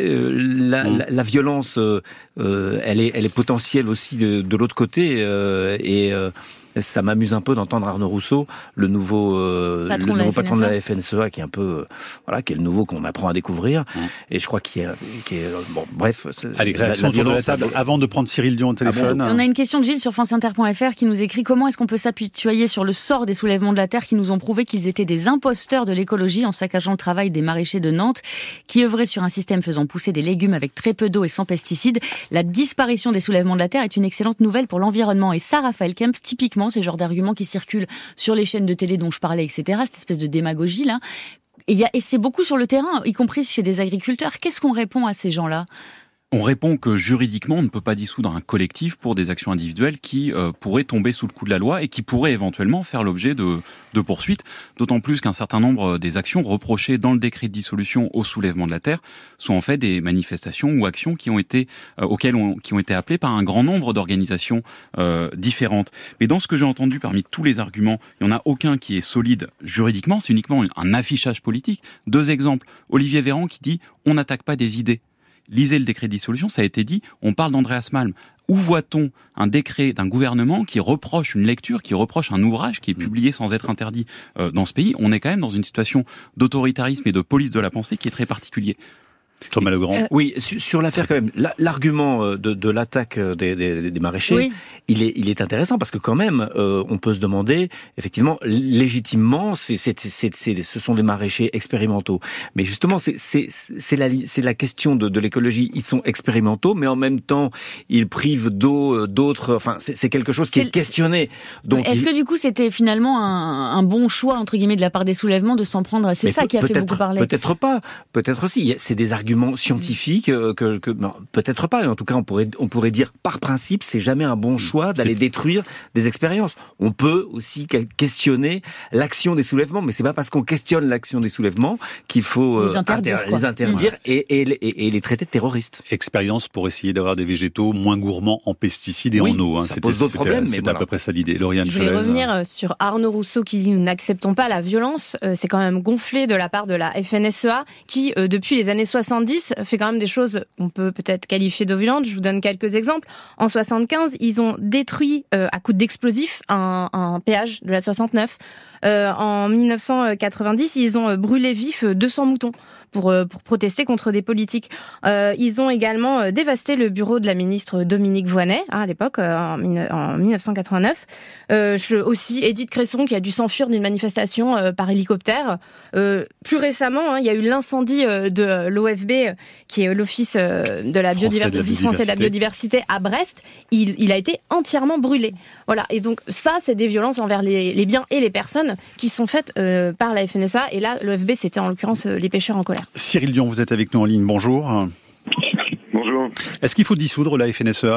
la, mmh. la, la violence, euh, elle, est, elle est potentielle aussi de, de l'autre côté. Euh, et... Euh, ça m'amuse un peu d'entendre Arnaud Rousseau, le nouveau, euh, patron, le nouveau de patron de la F N S E A, qui est un peu, euh, voilà, qui est le nouveau qu'on apprend à découvrir. Mmh. Et je crois qu'il est, qu'il est bon, bref. Allez, réaction autour de la table. Avant de prendre Cyril Dion au téléphone. Ah bon, on a une question de Gilles sur France Inter point F R qui nous écrit: comment est-ce qu'on peut s'apitoyer sur le sort des soulèvements de la terre qui nous ont prouvé qu'ils étaient des imposteurs de l'écologie en saccageant le travail des maraîchers de Nantes, qui œuvraient sur un système faisant pousser des légumes avec très peu d'eau et sans pesticides. La disparition des soulèvements de la terre est une excellente nouvelle pour l'environnement. Et ça, Raphaël Kempf, typiquement, c'est le genre d'arguments qui circulent sur les chaînes de télé dont je parlais, et cetera. Cette espèce de démagogie là. Et, y a, et c'est beaucoup sur le terrain, y compris chez des agriculteurs. Qu'est-ce qu'on répond à ces gens-là ? On répond que juridiquement, on ne peut pas dissoudre un collectif pour des actions individuelles qui euh, pourraient tomber sous le coup de la loi et qui pourraient éventuellement faire l'objet de, de poursuites. D'autant plus qu'un certain nombre des actions reprochées dans le décret de dissolution au soulèvement de la terre sont en fait des manifestations ou actions qui ont été euh, auxquelles on, qui ont été appelées par un grand nombre d'organisations euh, différentes. Mais dans ce que j'ai entendu parmi tous les arguments, il n'y en a aucun qui est solide juridiquement. C'est uniquement un affichage politique. Deux exemples. Olivier Véran qui dit « on n'attaque pas des idées ». Lisez le décret de dissolution, ça a été dit, on parle d'Andreas Malm. Où voit-on un décret d'un gouvernement qui reproche une lecture, qui reproche un ouvrage qui est publié sans être interdit euh, dans ce pays ? On est quand même dans une situation d'autoritarisme et de police de la pensée qui est très particulier. Thomas Legrand. Euh, oui, sur, sur l'affaire quand même, la, l'argument de, de l'attaque des, des, des maraîchers, oui. il, est, il est intéressant parce que quand même, euh, on peut se demander, effectivement, légitimement, c'est, c'est, c'est, c'est, ce sont des maraîchers expérimentaux. Mais justement, c'est, c'est, c'est, la, c'est la question de, de l'écologie. Ils sont expérimentaux, mais en même temps, ils privent d'eau d'autres. Enfin, c'est, c'est quelque chose qui c'est, est questionné. Donc, est-ce il... que du coup, c'était finalement un, un bon choix entre guillemets de la part des soulèvements de s'en prendre ? C'est mais ça qui a fait beaucoup parler. Peut-être pas. Peut-être aussi. C'est des arguments scientifique que, que, que non, peut-être pas. En tout cas, on pourrait on pourrait dire par principe, c'est jamais un bon choix d'aller c'est... détruire des expériences. On peut aussi questionner l'action des soulèvements, mais c'est pas parce qu'on questionne l'action des soulèvements qu'il faut les interdire, inter- les interdire ouais. et, et, et, et les traiter de terroristes. Expérience pour essayer d'avoir des végétaux moins gourmands en pesticides et oui, en eau. Hein. Ça pose d'autres problèmes. C'est voilà. à peu près ça l'idée. Lauriane Je voulais Cholez. revenir sur Arnaud Rousseau qui dit nous n'acceptons pas la violence. C'est quand même gonflé de la part de la F N S E A qui, depuis les années soixante-dix, fait quand même des choses qu'on peut peut-être qualifier de violentes. Je vous donne quelques exemples. En soixante-quinze, ils ont détruit euh, à coups d'explosifs un, un péage de la soixante-neuf. Euh, en dix-neuf cent quatre-vingt-dix, ils ont brûlé vif deux cents moutons pour pour protester contre des politiques. Euh, ils ont également dévasté le bureau de la ministre Dominique Voynet, hein, à l'époque, euh, en, en dix-neuf cent quatre-vingt-neuf. Euh, je, aussi, Édith Cresson qui a dû s'enfuir d'une manifestation euh, par hélicoptère. Euh, plus récemment, hein, il y a eu l'incendie euh, de l'O F B, euh, qui est l'Office euh, de la biodiversité, l'Office français de la biodiversité à Brest. Il, il a été entièrement brûlé. Voilà. Et donc ça, c'est des violences envers les, les biens et les personnes qui sont faites euh, par la F N S E A. Et là, l'O F B, c'était en l'occurrence euh, les pêcheurs en colère. Cyril Dion, vous êtes avec nous en ligne. Bonjour. Bonjour. Est-ce qu'il faut dissoudre la F N S E A ?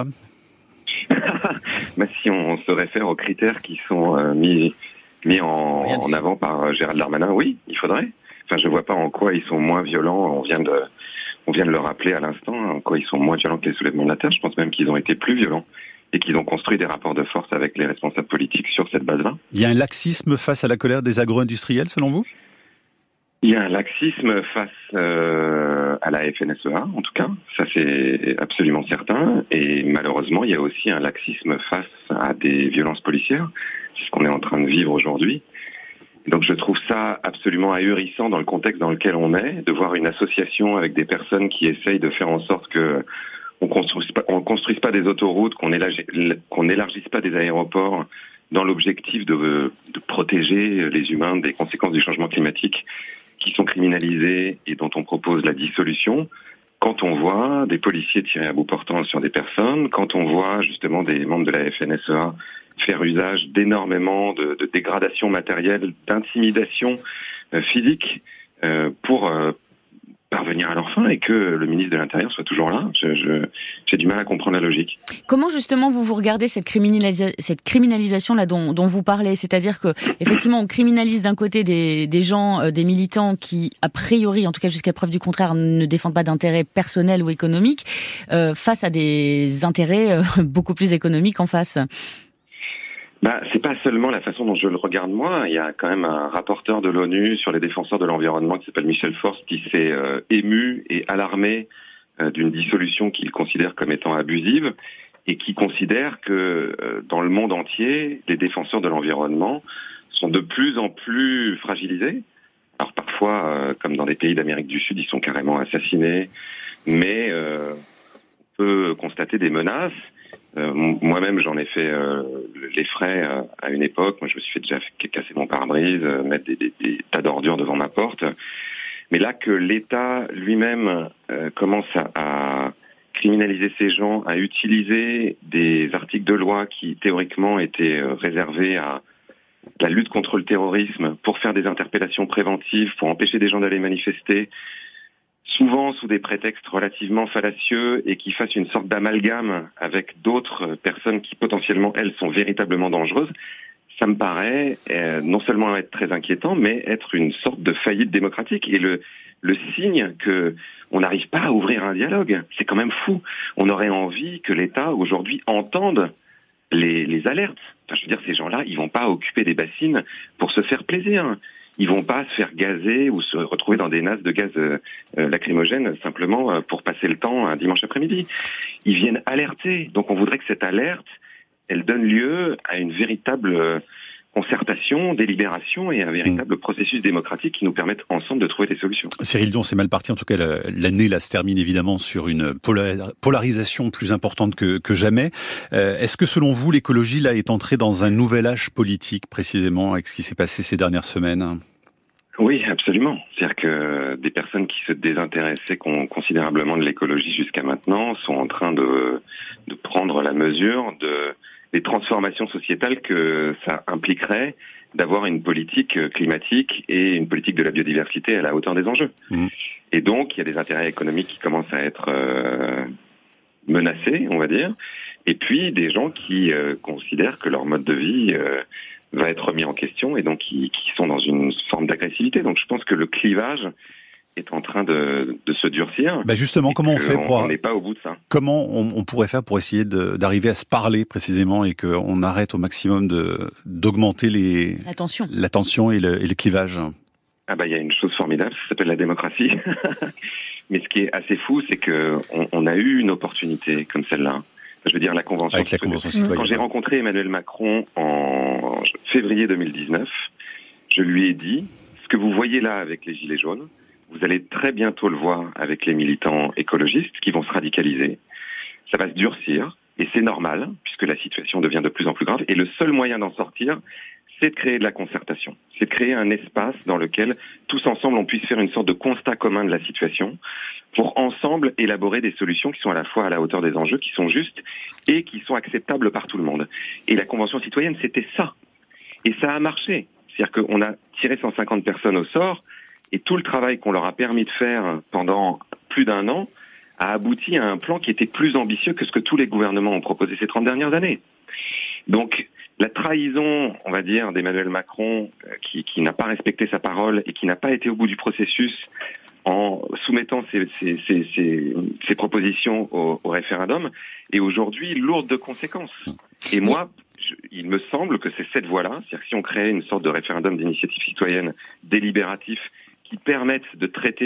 bah, Si on se réfère aux critères qui sont euh, mis, mis en, en avant par euh, Gérald Darmanin, oui, il faudrait. Enfin, je ne vois pas en quoi ils sont moins violents. On vient de, on vient de le rappeler à l'instant, en quoi ils sont moins violents que les soulèvements de la terre. Je pense même qu'ils ont été plus violents et qu'ils ont construit des rapports de force avec les responsables politiques sur cette base-là. Il y a un laxisme face à la colère des agro-industriels, selon vous ? Il y a un laxisme face euh, à la F N S E A, en tout cas, ça c'est absolument certain. Et malheureusement, il y a aussi un laxisme face à des violences policières, c'est ce qu'on est en train de vivre aujourd'hui. Donc je trouve ça absolument ahurissant dans le contexte dans lequel on est, de voir une association avec des personnes qui essayent de faire en sorte que on construise pas, on construise pas des autoroutes, qu'on élargisse, qu'on n'élargisse pas des aéroports dans l'objectif de, de protéger les humains des conséquences du changement climatique, qui sont criminalisés et dont on propose la dissolution, quand on voit des policiers tirer à bout portant sur des personnes, quand on voit justement des membres de la F N S E A faire usage d'énormément de, de dégradation matérielle, d'intimidation euh, physique euh, pour euh, parvenir à leur fin, et que le ministre de l'Intérieur soit toujours là, je, je, j'ai du mal à comprendre la logique. Comment justement vous vous regardez cette, criminalisa- cette criminalisation là dont, dont vous parlez, c'est-à-dire que effectivement on criminalise d'un côté des, des gens, euh, des militants qui a priori, en tout cas jusqu'à preuve du contraire, ne défendent pas d'intérêts personnels ou économiques, euh, face à des intérêts euh, beaucoup plus économiques en face. Bah, c'est pas seulement la façon dont je le regarde moi. Il y a quand même un rapporteur de l'ONU sur les défenseurs de l'environnement qui s'appelle Michel Forst qui s'est euh, ému et alarmé euh, d'une dissolution qu'il considère comme étant abusive et qui considère que euh, dans le monde entier, les défenseurs de l'environnement sont de plus en plus fragilisés. Alors parfois, euh, comme dans des pays d'Amérique du Sud, ils sont carrément assassinés, mais euh, on peut constater des menaces. Euh, moi-même, j'en ai fait euh, les frais euh, à une époque. Moi, je me suis fait déjà casser mon pare-brise, euh, mettre des, des, des tas d'ordures devant ma porte. Mais là, que l'État lui-même euh, commence à, à criminaliser ces gens, à utiliser des articles de loi qui, théoriquement, étaient euh, réservés à la lutte contre le terrorisme pour faire des interpellations préventives, pour empêcher des gens d'aller manifester, souvent sous des prétextes relativement fallacieux, et qui fassent une sorte d'amalgame avec d'autres personnes qui potentiellement, elles, sont véritablement dangereuses, ça me paraît euh, non seulement être très inquiétant, mais être une sorte de faillite démocratique, et le, le signe que on n'arrive pas à ouvrir un dialogue. C'est quand même fou. On aurait envie que l'État, aujourd'hui, entende les, les alertes. Enfin, je veux dire, ces gens-là, ils vont pas occuper des bassines pour se faire plaisir. Ils vont pas se faire gazer ou se retrouver dans des nasses de gaz euh, lacrymogène simplement euh, pour passer le temps un dimanche après-midi. Ils viennent alerter. Donc on voudrait que cette alerte, elle donne lieu à une véritable euh, concertation, délibération et un véritable mmh. processus démocratique qui nous permette ensemble de trouver des solutions. Cyril Dion, c'est mal parti. En tout cas, l'année là se termine évidemment sur une polarisation plus importante que, que jamais. Euh, est-ce que selon vous, l'écologie là est entrée dans un nouvel âge politique précisément avec ce qui s'est passé ces dernières semaines ? Oui, absolument. C'est-à-dire que des personnes qui se désintéressaient considérablement de l'écologie jusqu'à maintenant sont en train de, de prendre la mesure de des transformations sociétales que ça impliquerait d'avoir une politique climatique et une politique de la biodiversité à la hauteur des enjeux. Mmh. Et donc, il y a des intérêts économiques qui commencent à être euh, menacés, on va dire, et puis des gens qui euh, considèrent que leur mode de vie euh, va être remis en question et donc qui, qui sont dans une forme d'agressivité. Donc, je pense que le clivage est en train de, de se durcir. Bah justement, comment on fait pour... On n'est pas au bout de ça. Comment on, on pourrait faire pour essayer de, d'arriver à se parler précisément et qu'on arrête au maximum de, d'augmenter les... La tension. La tension et le, et le clivage. Ah bah il y a une chose formidable, ça s'appelle la démocratie. Mais ce qui est assez fou, c'est que on, on a eu une opportunité comme celle-là. Je veux dire la Convention Avec la Convention citoyenne. Quand j'ai rencontré Emmanuel Macron en février deux mille dix-neuf, je lui ai dit, ce que vous voyez là avec les gilets jaunes, vous allez très bientôt le voir avec les militants écologistes qui vont se radicaliser. Ça va se durcir, et c'est normal, puisque la situation devient de plus en plus grave. Et le seul moyen d'en sortir, c'est de créer de la concertation. C'est de créer un espace dans lequel, tous ensemble, on puisse faire une sorte de constat commun de la situation, pour ensemble élaborer des solutions qui sont à la fois à la hauteur des enjeux, qui sont justes, et qui sont acceptables par tout le monde. Et la Convention citoyenne, c'était ça. Et ça a marché. C'est-à-dire qu'on a tiré cent cinquante personnes au sort, et tout le travail qu'on leur a permis de faire pendant plus d'un an a abouti à un plan qui était plus ambitieux que ce que tous les gouvernements ont proposé ces trente dernières années. Donc, la trahison, on va dire, d'Emmanuel Macron, qui, qui n'a pas respecté sa parole et qui n'a pas été au bout du processus en soumettant ses, ses, ses, ses, ses propositions au, au référendum, est aujourd'hui lourde de conséquences. Et moi, je, il me semble que c'est cette voie-là, c'est-à-dire que si on crée une sorte de référendum d'initiative citoyenne délibératif qui permettent de traiter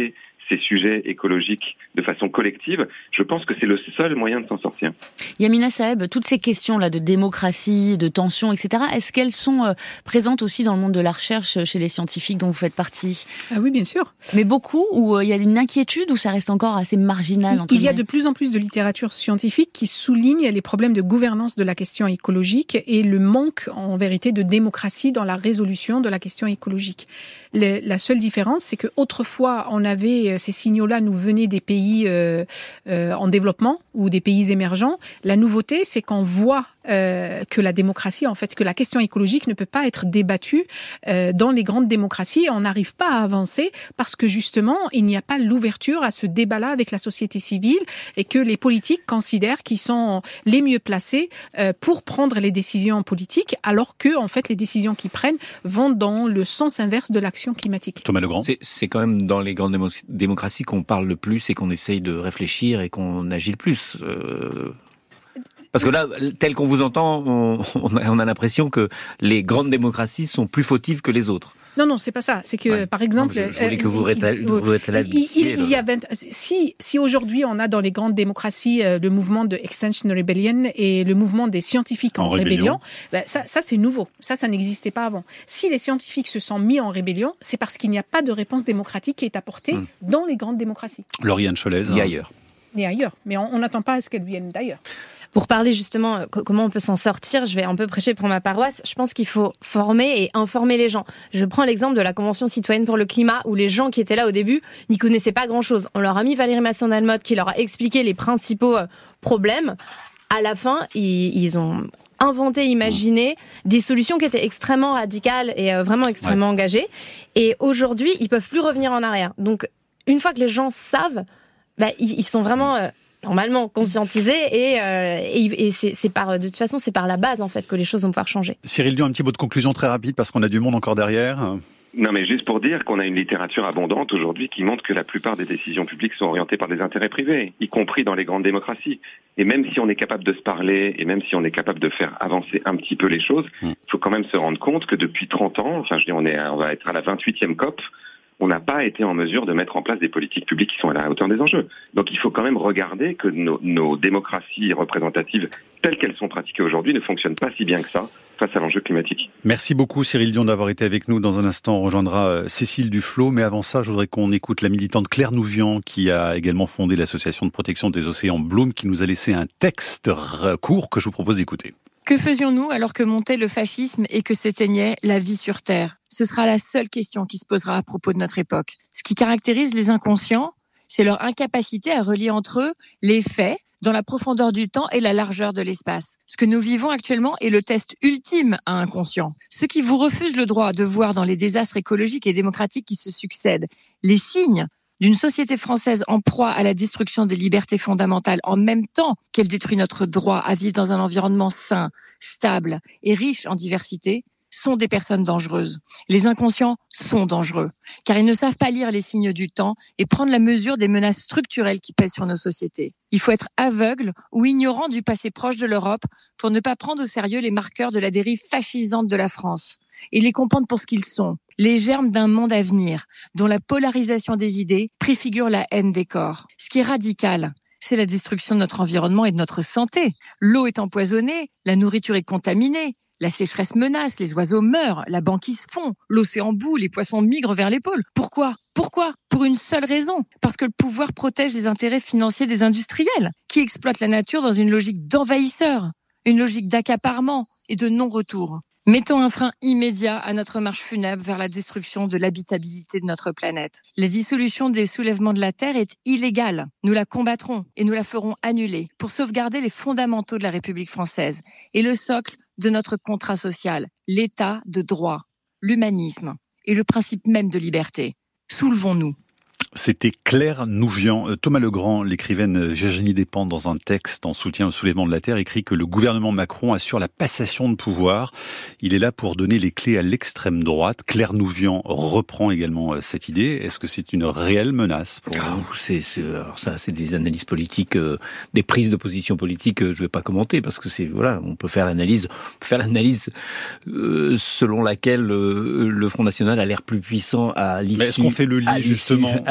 ces sujets écologiques de façon collective, je pense que c'est le seul moyen de s'en sortir. Yamina Saeb, toutes ces questions-là de démocratie, de tension, et cetera, est-ce qu'elles sont euh, présentes aussi dans le monde de la recherche chez les scientifiques dont vous faites partie ? Ah oui, bien sûr. Mais beaucoup, où il euh, y a une inquiétude, ou ça reste encore assez marginal entre Il y a guillemets. de plus en plus de littérature scientifique qui souligne les problèmes de gouvernance de la question écologique et le manque, en vérité, de démocratie dans la résolution de la question écologique. Le, la seule différence, c'est que autrefois, on avait ces signaux-là nous venaient des pays euh, euh, en développement ou des pays émergents. La nouveauté, c'est qu'on voit euh, que la démocratie, en fait, que la question écologique ne peut pas être débattue euh, dans les grandes démocraties. Et on n'arrive pas à avancer parce que justement, il n'y a pas l'ouverture à ce débat-là avec la société civile et que les politiques considèrent qu'ils sont les mieux placés euh, pour prendre les décisions politiques, alors que, en fait, les décisions qu'ils prennent vont dans le sens inverse de l'action climatique. Thomas Legrand. C'est, c'est quand même dans les grandes démo- démocraties qu'on parle le plus et qu'on essaye de réfléchir et qu'on agit le plus. Euh... Parce que là, tel qu'on vous entend, on, on, a, on a l'impression que les grandes démocraties sont plus fautives que les autres. Non, non, c'est pas ça. C'est que, ouais. par exemple, non, je, je voulais que vous rétablissiez. Il, il y a vingt, si, si aujourd'hui on a dans les grandes démocraties euh, le mouvement de Extinction Rebellion et le mouvement des scientifiques en, en rébellion, rébellion ben ça, ça c'est nouveau. Ça, ça n'existait pas avant. Si les scientifiques se sont mis en rébellion, c'est parce qu'il n'y a pas de réponse démocratique qui est apportée hum. dans les grandes démocraties. Lauriane Cholez. Et ailleurs. Et ailleurs. Mais on n'attend pas à ce qu'elles viennent d'ailleurs. Pour parler justement comment on peut s'en sortir, je vais un peu prêcher pour ma paroisse. Je pense qu'il faut former et informer les gens. Je prends l'exemple de la Convention citoyenne pour le climat, où les gens qui étaient là au début n'y connaissaient pas grand-chose. On leur a mis Valérie Masson-Delmotte qui leur a expliqué les principaux problèmes. À la fin, ils, ils ont inventé, imaginé des solutions qui étaient extrêmement radicales et vraiment extrêmement ouais. engagées. Et aujourd'hui, ils peuvent plus revenir en arrière. Donc, une fois que les gens savent, bah, ils, ils sont vraiment... Euh, normalement conscientisés et, euh, et, et c'est, c'est par de toute façon c'est par la base en fait que les choses vont pouvoir changer. Cyril Dion, un petit mot de conclusion très rapide parce qu'on a du monde encore derrière. Non, mais juste pour dire qu'on a une littérature abondante aujourd'hui qui montre que la plupart des décisions publiques sont orientées par des intérêts privés, y compris dans les grandes démocraties. Et même si on est capable de se parler et même si on est capable de faire avancer un petit peu les choses, il mmh. faut quand même se rendre compte que depuis trente ans, enfin je dis on est on va être à la vingt-huitième COP, on n'a pas été en mesure de mettre en place des politiques publiques qui sont à la hauteur des enjeux. Donc il faut quand même regarder que nos, nos démocraties représentatives, telles qu'elles sont pratiquées aujourd'hui, ne fonctionnent pas si bien que ça face à l'enjeu climatique. Merci beaucoup Cyril Dion d'avoir été avec nous. Dans un instant, on rejoindra Cécile Duflot. Mais avant ça, je voudrais qu'on écoute la militante Claire Nouvian, qui a également fondé l'association de protection des océans Bloom, qui nous a laissé un texte court que je vous propose d'écouter. Que faisions-nous alors que montait le fascisme et que s'éteignait la vie sur Terre ? Ce sera la seule question qui se posera à propos de notre époque. Ce qui caractérise les inconscients, c'est leur incapacité à relier entre eux les faits dans la profondeur du temps et la largeur de l'espace. Ce que nous vivons actuellement est le test ultime à inconscient. Ceux qui vous refusent le droit de voir dans les désastres écologiques et démocratiques qui se succèdent les signes d'une société française en proie à la destruction des libertés fondamentales en même temps qu'elle détruit notre droit à vivre dans un environnement sain, stable et riche en diversité, sont des personnes dangereuses. Les inconscients sont dangereux, car ils ne savent pas lire les signes du temps et prendre la mesure des menaces structurelles qui pèsent sur nos sociétés. Il faut être aveugle ou ignorant du passé proche de l'Europe pour ne pas prendre au sérieux les marqueurs de la dérive fascisante de la France et les comprendre pour ce qu'ils sont, les germes d'un monde à venir, dont la polarisation des idées préfigure la haine des corps. Ce qui est radical, c'est la destruction de notre environnement et de notre santé. L'eau est empoisonnée, la nourriture est contaminée, la sécheresse menace, les oiseaux meurent, la banquise fond, l'océan bout, les poissons migrent vers les pôles. Pourquoi ? Pourquoi ? Pour une seule raison. Parce que le pouvoir protège les intérêts financiers des industriels, qui exploitent la nature dans une logique d'envahisseur, une logique d'accaparement et de non-retour. Mettons un frein immédiat à notre marche funèbre vers la destruction de l'habitabilité de notre planète. La dissolution des soulèvements de la Terre est illégale. Nous la combattrons et nous la ferons annuler pour sauvegarder les fondamentaux de la République française et le socle de notre contrat social, l'état de droit, l'humanisme et le principe même de liberté. Soulevons-nous. C'était Claire Nouvian. Thomas Legrand, l'écrivaine Virginie Despentes, dans un texte en soutien au soulèvement de la Terre, écrit que le gouvernement Macron assure la passation de pouvoir. Il est là pour donner les clés à l'extrême droite. Claire Nouvian reprend également cette idée. Est-ce que c'est une réelle menace pour vous ? Oh, c'est, c'est, alors ça, c'est des analyses politiques, euh, des prises de position politiques. Euh, je ne vais pas commenter parce que c'est voilà, on peut faire l'analyse, on peut faire l'analyse euh, selon laquelle euh, le Front National a l'air plus puissant à l'issue. Mais est-ce qu'on fait le lit justement ? À,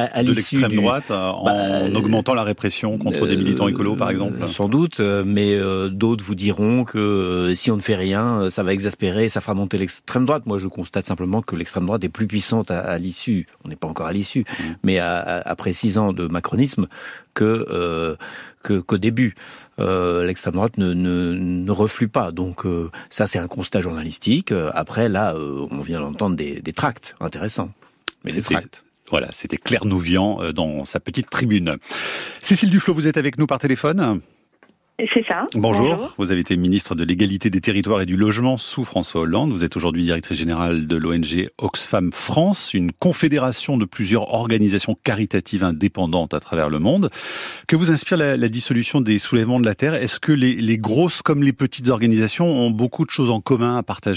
à de l'issue l'extrême du... droite en bah, augmentant la répression contre euh, des militants écolos, par exemple. Sans doute, mais euh, d'autres vous diront que euh, si on ne fait rien, ça va exaspérer, ça fera monter l'extrême droite. Moi, je constate simplement que l'extrême droite est plus puissante à, à l'issue. On n'est pas encore à l'issue, mmh. mais à, à, après six ans de macronisme que euh, que qu'au début. Euh, l'extrême droite ne, ne, ne reflue pas. Donc euh, ça, c'est un constat journalistique. Après, là, euh, on vient d'entendre des, des tracts intéressants. Mais des tracts. Voilà, c'était Claire Nouvian euh, dans sa petite tribune. Cécile Duflot, vous êtes avec nous par téléphone ? C'est ça. Bonjour. Bonjour. Vous avez été ministre de l'égalité des territoires et du logement sous François Hollande. Vous êtes aujourd'hui directrice générale de l'O N G Oxfam France, une confédération de plusieurs organisations caritatives indépendantes à travers le monde. Que vous inspire la, la dissolution des soulèvements de la Terre ? Est-ce que les, les grosses comme les petites organisations ont beaucoup de choses en commun à partager ?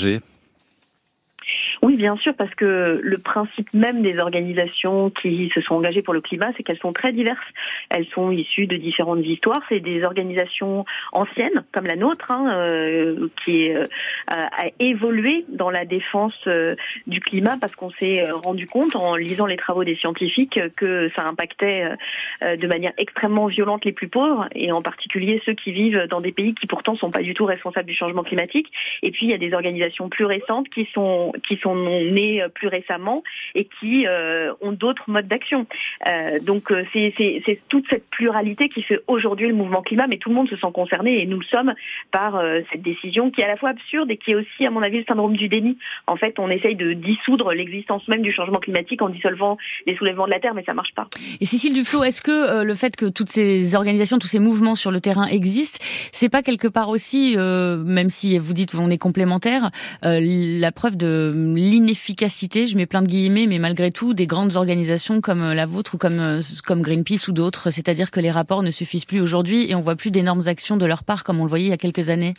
Oui, bien sûr, parce que le principe même des organisations qui se sont engagées pour le climat, c'est qu'elles sont très diverses. Elles sont issues de différentes histoires. C'est des organisations anciennes, comme la nôtre, hein, euh, qui euh, a évolué dans la défense euh, du climat, parce qu'on s'est rendu compte, en lisant les travaux des scientifiques, que ça impactait euh, de manière extrêmement violente les plus pauvres, et en particulier ceux qui vivent dans des pays qui pourtant sont pas du tout responsables du changement climatique. Et puis, il y a des organisations plus récentes qui sont qui sont nés plus récemment et qui euh, ont d'autres modes d'action. Euh, donc c'est, c'est, c'est toute cette pluralité qui fait aujourd'hui le mouvement climat, mais tout le monde se sent concerné et nous le sommes par euh, cette décision qui est à la fois absurde et qui est aussi, à mon avis, le syndrome du déni. En fait, on essaye de dissoudre l'existence même du changement climatique en dissolvant les soulèvements de la Terre, mais ça marche pas. Et Cécile Duflot, est-ce que euh, le fait que toutes ces organisations, tous ces mouvements sur le terrain existent, c'est pas quelque part aussi, euh, même si vous dites qu'on est complémentaires, euh, la preuve de l'inefficacité, je mets plein de guillemets, mais malgré tout, des grandes organisations comme la vôtre ou comme comme Greenpeace ou d'autres, c'est-à-dire que les rapports ne suffisent plus aujourd'hui et on voit plus d'énormes actions de leur part comme on le voyait il y a quelques années.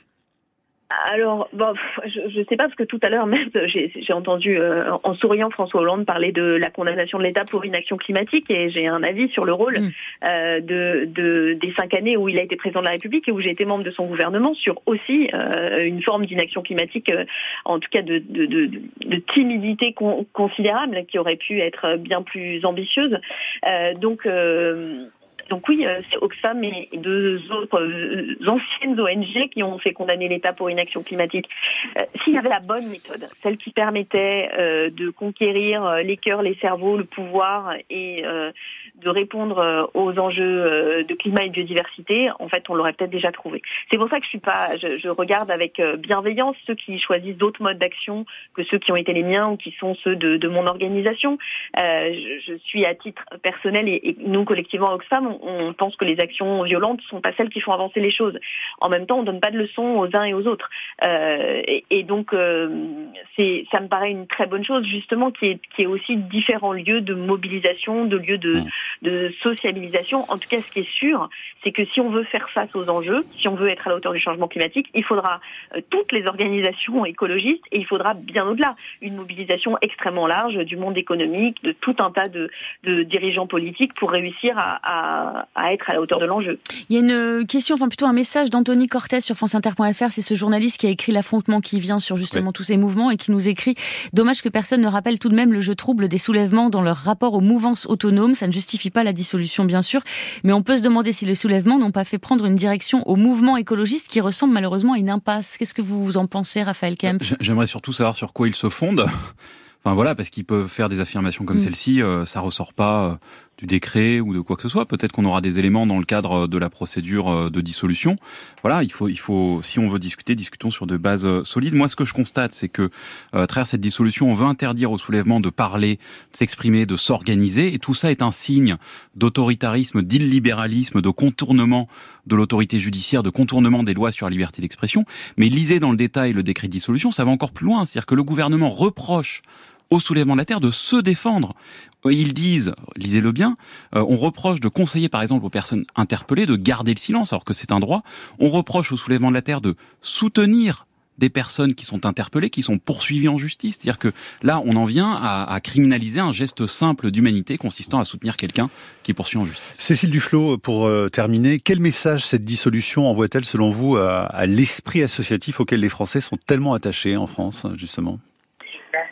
Alors, bon, je ne sais pas, parce que tout à l'heure même, j'ai, j'ai entendu euh, en souriant François Hollande parler de la condamnation de l'État pour inaction climatique, et j'ai un avis sur le rôle mmh. euh, de, de, des cinq années où il a été président de la République et où j'ai été membre de son gouvernement, sur aussi euh, une forme d'inaction climatique, euh, en tout cas de, de, de, de timidité con, considérable, qui aurait pu être bien plus ambitieuse. Euh, donc... Euh, Donc oui, c'est Oxfam et deux autres anciennes O N G qui ont fait condamner l'État pour inaction climatique. Euh, s'il y avait la bonne méthode, celle qui permettait euh, de conquérir les cœurs, les cerveaux, le pouvoir et euh, de répondre aux enjeux de climat et de biodiversité, en fait, on l'aurait peut-être déjà trouvé. C'est pour ça que je suis pas, je, je regarde avec bienveillance ceux qui choisissent d'autres modes d'action que ceux qui ont été les miens ou qui sont ceux de, de mon organisation. Euh, je, je suis à titre personnel et, et nous collectivement à Oxfam, on, on pense que les actions violentes sont pas celles qui font avancer les choses. En même temps, on donne pas de leçons aux uns et aux autres. Euh, et, et donc, euh, c'est, ça me paraît une très bonne chose justement qui est, qui est aussi différents lieux de mobilisation, de lieux de de sociabilisation. En tout cas, ce qui est sûr, c'est que si on veut faire face aux enjeux, si on veut être à la hauteur du changement climatique, il faudra euh, toutes les organisations écologistes et il faudra bien au-delà une mobilisation extrêmement large du monde économique, de tout un tas de, de dirigeants politiques pour réussir à, à, à être à la hauteur de l'enjeu. Il y a une question, enfin plutôt un message d'Anthony Cortez sur France Inter point F R. C'est ce journaliste qui a écrit l'affrontement qui vient sur justement oui. tous ces mouvements et qui nous écrit « Dommage que personne ne rappelle tout de même le jeu trouble des soulèvements dans leur rapport aux mouvances autonomes. Ça ne justifie pas la dissolution, bien sûr, mais on peut se demander si les soulèvements n'ont pas fait prendre une direction au mouvement écologiste qui ressemble malheureusement à une impasse. » Qu'est-ce que vous en pensez, Raphaël Kempf ? J'aimerais surtout savoir sur quoi ils se fondent. Enfin voilà, parce qu'ils peuvent faire des affirmations comme mmh. celle-ci, euh, ça ressort pas euh, du décret ou de quoi que ce soit. Peut-être qu'on aura des éléments dans le cadre de la procédure de dissolution. Voilà, il faut, il faut, si on veut discuter, discutons sur de bases solides. Moi, ce que je constate, c'est que euh, à travers cette dissolution, on veut interdire au soulèvement de parler, de s'exprimer, de s'organiser, et tout ça est un signe d'autoritarisme, d'illibéralisme, de contournement de l'autorité judiciaire, de contournement des lois sur la liberté d'expression. Mais lisez dans le détail le décret de dissolution, ça va encore plus loin. C'est-à-dire que le gouvernement reproche au soulèvement de la Terre de se défendre. Ils disent, lisez-le bien, euh, on reproche de conseiller par exemple aux personnes interpellées de garder le silence alors que c'est un droit. On reproche au soulèvement de la Terre de soutenir des personnes qui sont interpellées, qui sont poursuivies en justice. C'est-à-dire que là, on en vient à, à criminaliser un geste simple d'humanité consistant à soutenir quelqu'un qui est poursuivi en justice. Cécile Duflot, pour euh, terminer, quel message cette dissolution envoie-t-elle selon vous à, à l'esprit associatif auquel les Français sont tellement attachés en France, justement ?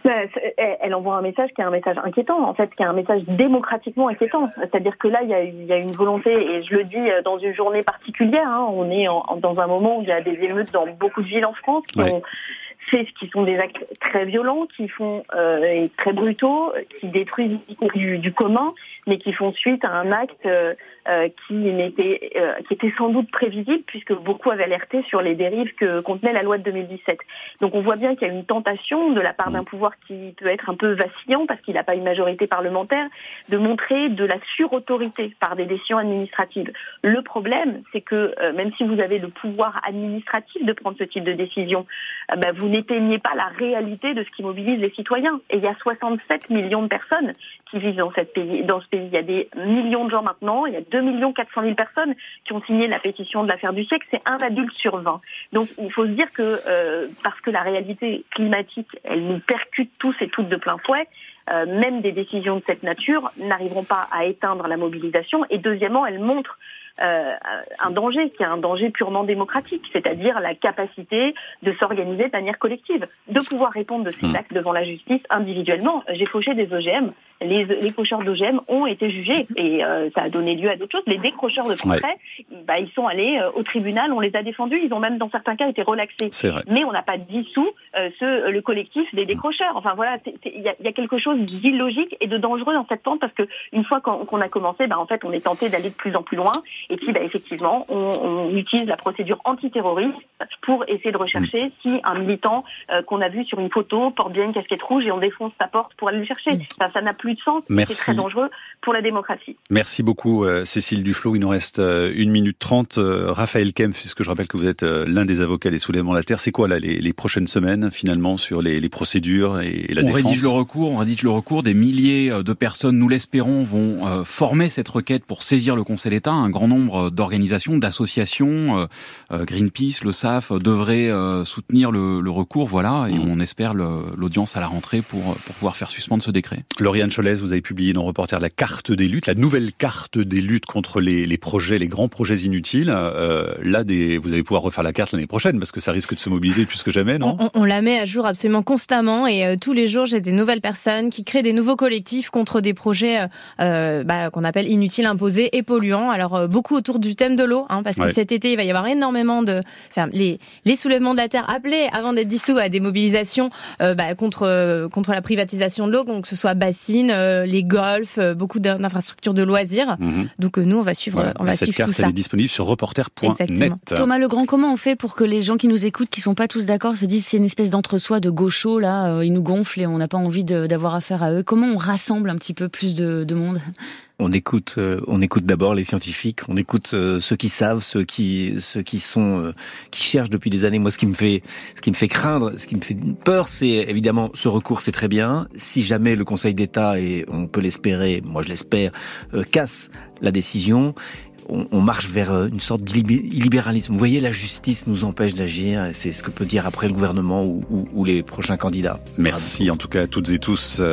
Elle envoie un message qui est un message inquiétant, en fait, qui est un message démocratiquement inquiétant. C'est-à-dire que là, il y a, il y a une volonté, et je le dis dans une journée particulière, hein, on est en, dans un moment où il y a des émeutes dans beaucoup de villes en France qui ouais. ont fait, qui sont des actes très violents, qui font euh, et très brutaux, qui détruisent du, du commun, mais qui font suite à un acte euh, euh, qui n'était, euh, qui était sans doute prévisible, puisque beaucoup avaient alerté sur les dérives que contenait la loi de deux mille dix-sept. Donc on voit bien qu'il y a une tentation de la part d'un pouvoir qui peut être un peu vacillant, parce qu'il n'a pas une majorité parlementaire, de montrer de la surautorité par des décisions administratives. Le problème, c'est que euh, même si vous avez le pouvoir administratif de prendre ce type de décision, euh, bah, vous n'éteignez pas la réalité de ce qui mobilise les citoyens. Et il y a soixante-sept millions de personnes qui vivent dans, cette pays, dans ce pays. Il y a des millions de gens maintenant, il y a deux millions quatre cent mille personnes qui ont signé la pétition de l'affaire du siècle, c'est un adulte sur vingt. Donc il faut se dire que, euh, parce que la réalité climatique, elle nous percute tous et toutes de plein fouet, euh, même des décisions de cette nature n'arriveront pas à éteindre la mobilisation. Et deuxièmement, elles montrent Euh, un danger qui est un danger purement démocratique, c'est-à-dire la capacité de s'organiser de manière collective, de pouvoir répondre de ces mmh. actes devant la justice individuellement. J'ai fauché des O G M, les, les faucheurs d'O G M ont été jugés et euh, ça a donné lieu à d'autres choses. Les décrocheurs de concret, ouais. bah, ils sont allés euh, au tribunal, on les a défendus, ils ont même dans certains cas été relaxés. Mais on n'a pas dissous euh, ce, le collectif des décrocheurs. Enfin voilà, il y a, y a quelque chose d'illogique et de dangereux dans cette pente, parce que une fois qu'on, qu'on a commencé, bah, en fait, on est tenté d'aller de plus en plus loin. Et puis, bah, effectivement, on, on utilise la procédure antiterroriste pour essayer de rechercher mmh. si un militant euh, qu'on a vu sur une photo porte bien une casquette rouge et on défonce sa porte pour aller le chercher. Mmh. Ça, ça n'a plus de sens. Merci. C'est très dangereux pour la démocratie. Merci beaucoup, euh, Cécile Duflot. Il nous reste euh, une minute trente. Euh, Raphaël Kempf, puisque je rappelle que vous êtes euh, l'un des avocats des soulèvements de la Terre. C'est quoi là les, les prochaines semaines, finalement, sur les, les procédures et, et la on défense ? On rédige le recours. On rédige le recours. Des milliers de personnes, nous l'espérons, vont euh, former cette requête pour saisir le Conseil d'État. Un grand nombre d'organisations, d'associations, euh, Greenpeace, le S A F, devraient euh, soutenir le, le recours, voilà, et mmh. on espère le, l'audience à la rentrée pour, pour pouvoir faire suspendre ce décret. Lauriane Cholès, vous avez publié dans Reporter la carte des luttes, la nouvelle carte des luttes contre les, les projets, les grands projets inutiles. Euh, là, des, vous allez pouvoir refaire la carte l'année prochaine, parce que ça risque de se mobiliser plus que jamais, non ? on, on la met à jour absolument constamment, et euh, tous les jours, j'ai des nouvelles personnes qui créent des nouveaux collectifs contre des projets euh, bah, qu'on appelle inutiles, imposés et polluants. Alors, euh, beaucoup autour du thème de l'eau, hein, parce que ouais. cet été, il va y avoir énormément de... Enfin, les, les soulèvements de la Terre appelaient, avant d'être dissous, à des mobilisations euh, bah, contre, euh, contre la privatisation de l'eau, donc que ce soit bassines, euh, les golfs, euh, beaucoup d'infrastructures de loisirs. Mmh. Donc euh, nous, on va suivre, voilà. on va Cette suivre carte, tout ça. Elle est disponible sur reporter point net. Thomas Legrand, comment on fait pour que les gens qui nous écoutent, qui sont pas tous d'accord, se disent c'est une espèce d'entre-soi de gauchos, là, euh, ils nous gonflent et on n'a pas envie de, d'avoir affaire à eux. Comment on rassemble un petit peu plus de, de monde ? On écoute, euh, on écoute d'abord les scientifiques, on écoute euh, ceux qui savent, ceux qui, ceux qui sont, euh, qui cherchent depuis des années. Moi, ce qui me fait, ce qui me fait craindre, ce qui me fait peur, c'est évidemment ce recours, c'est très bien. Si jamais le Conseil d'État, et on peut l'espérer, moi je l'espère, euh, casse la décision, on, on marche vers une sorte d'illibéralisme. Vous voyez, la justice nous empêche d'agir. C'est ce que peut dire après le gouvernement ou, ou, ou les prochains candidats. Merci en tout cas à toutes et tous.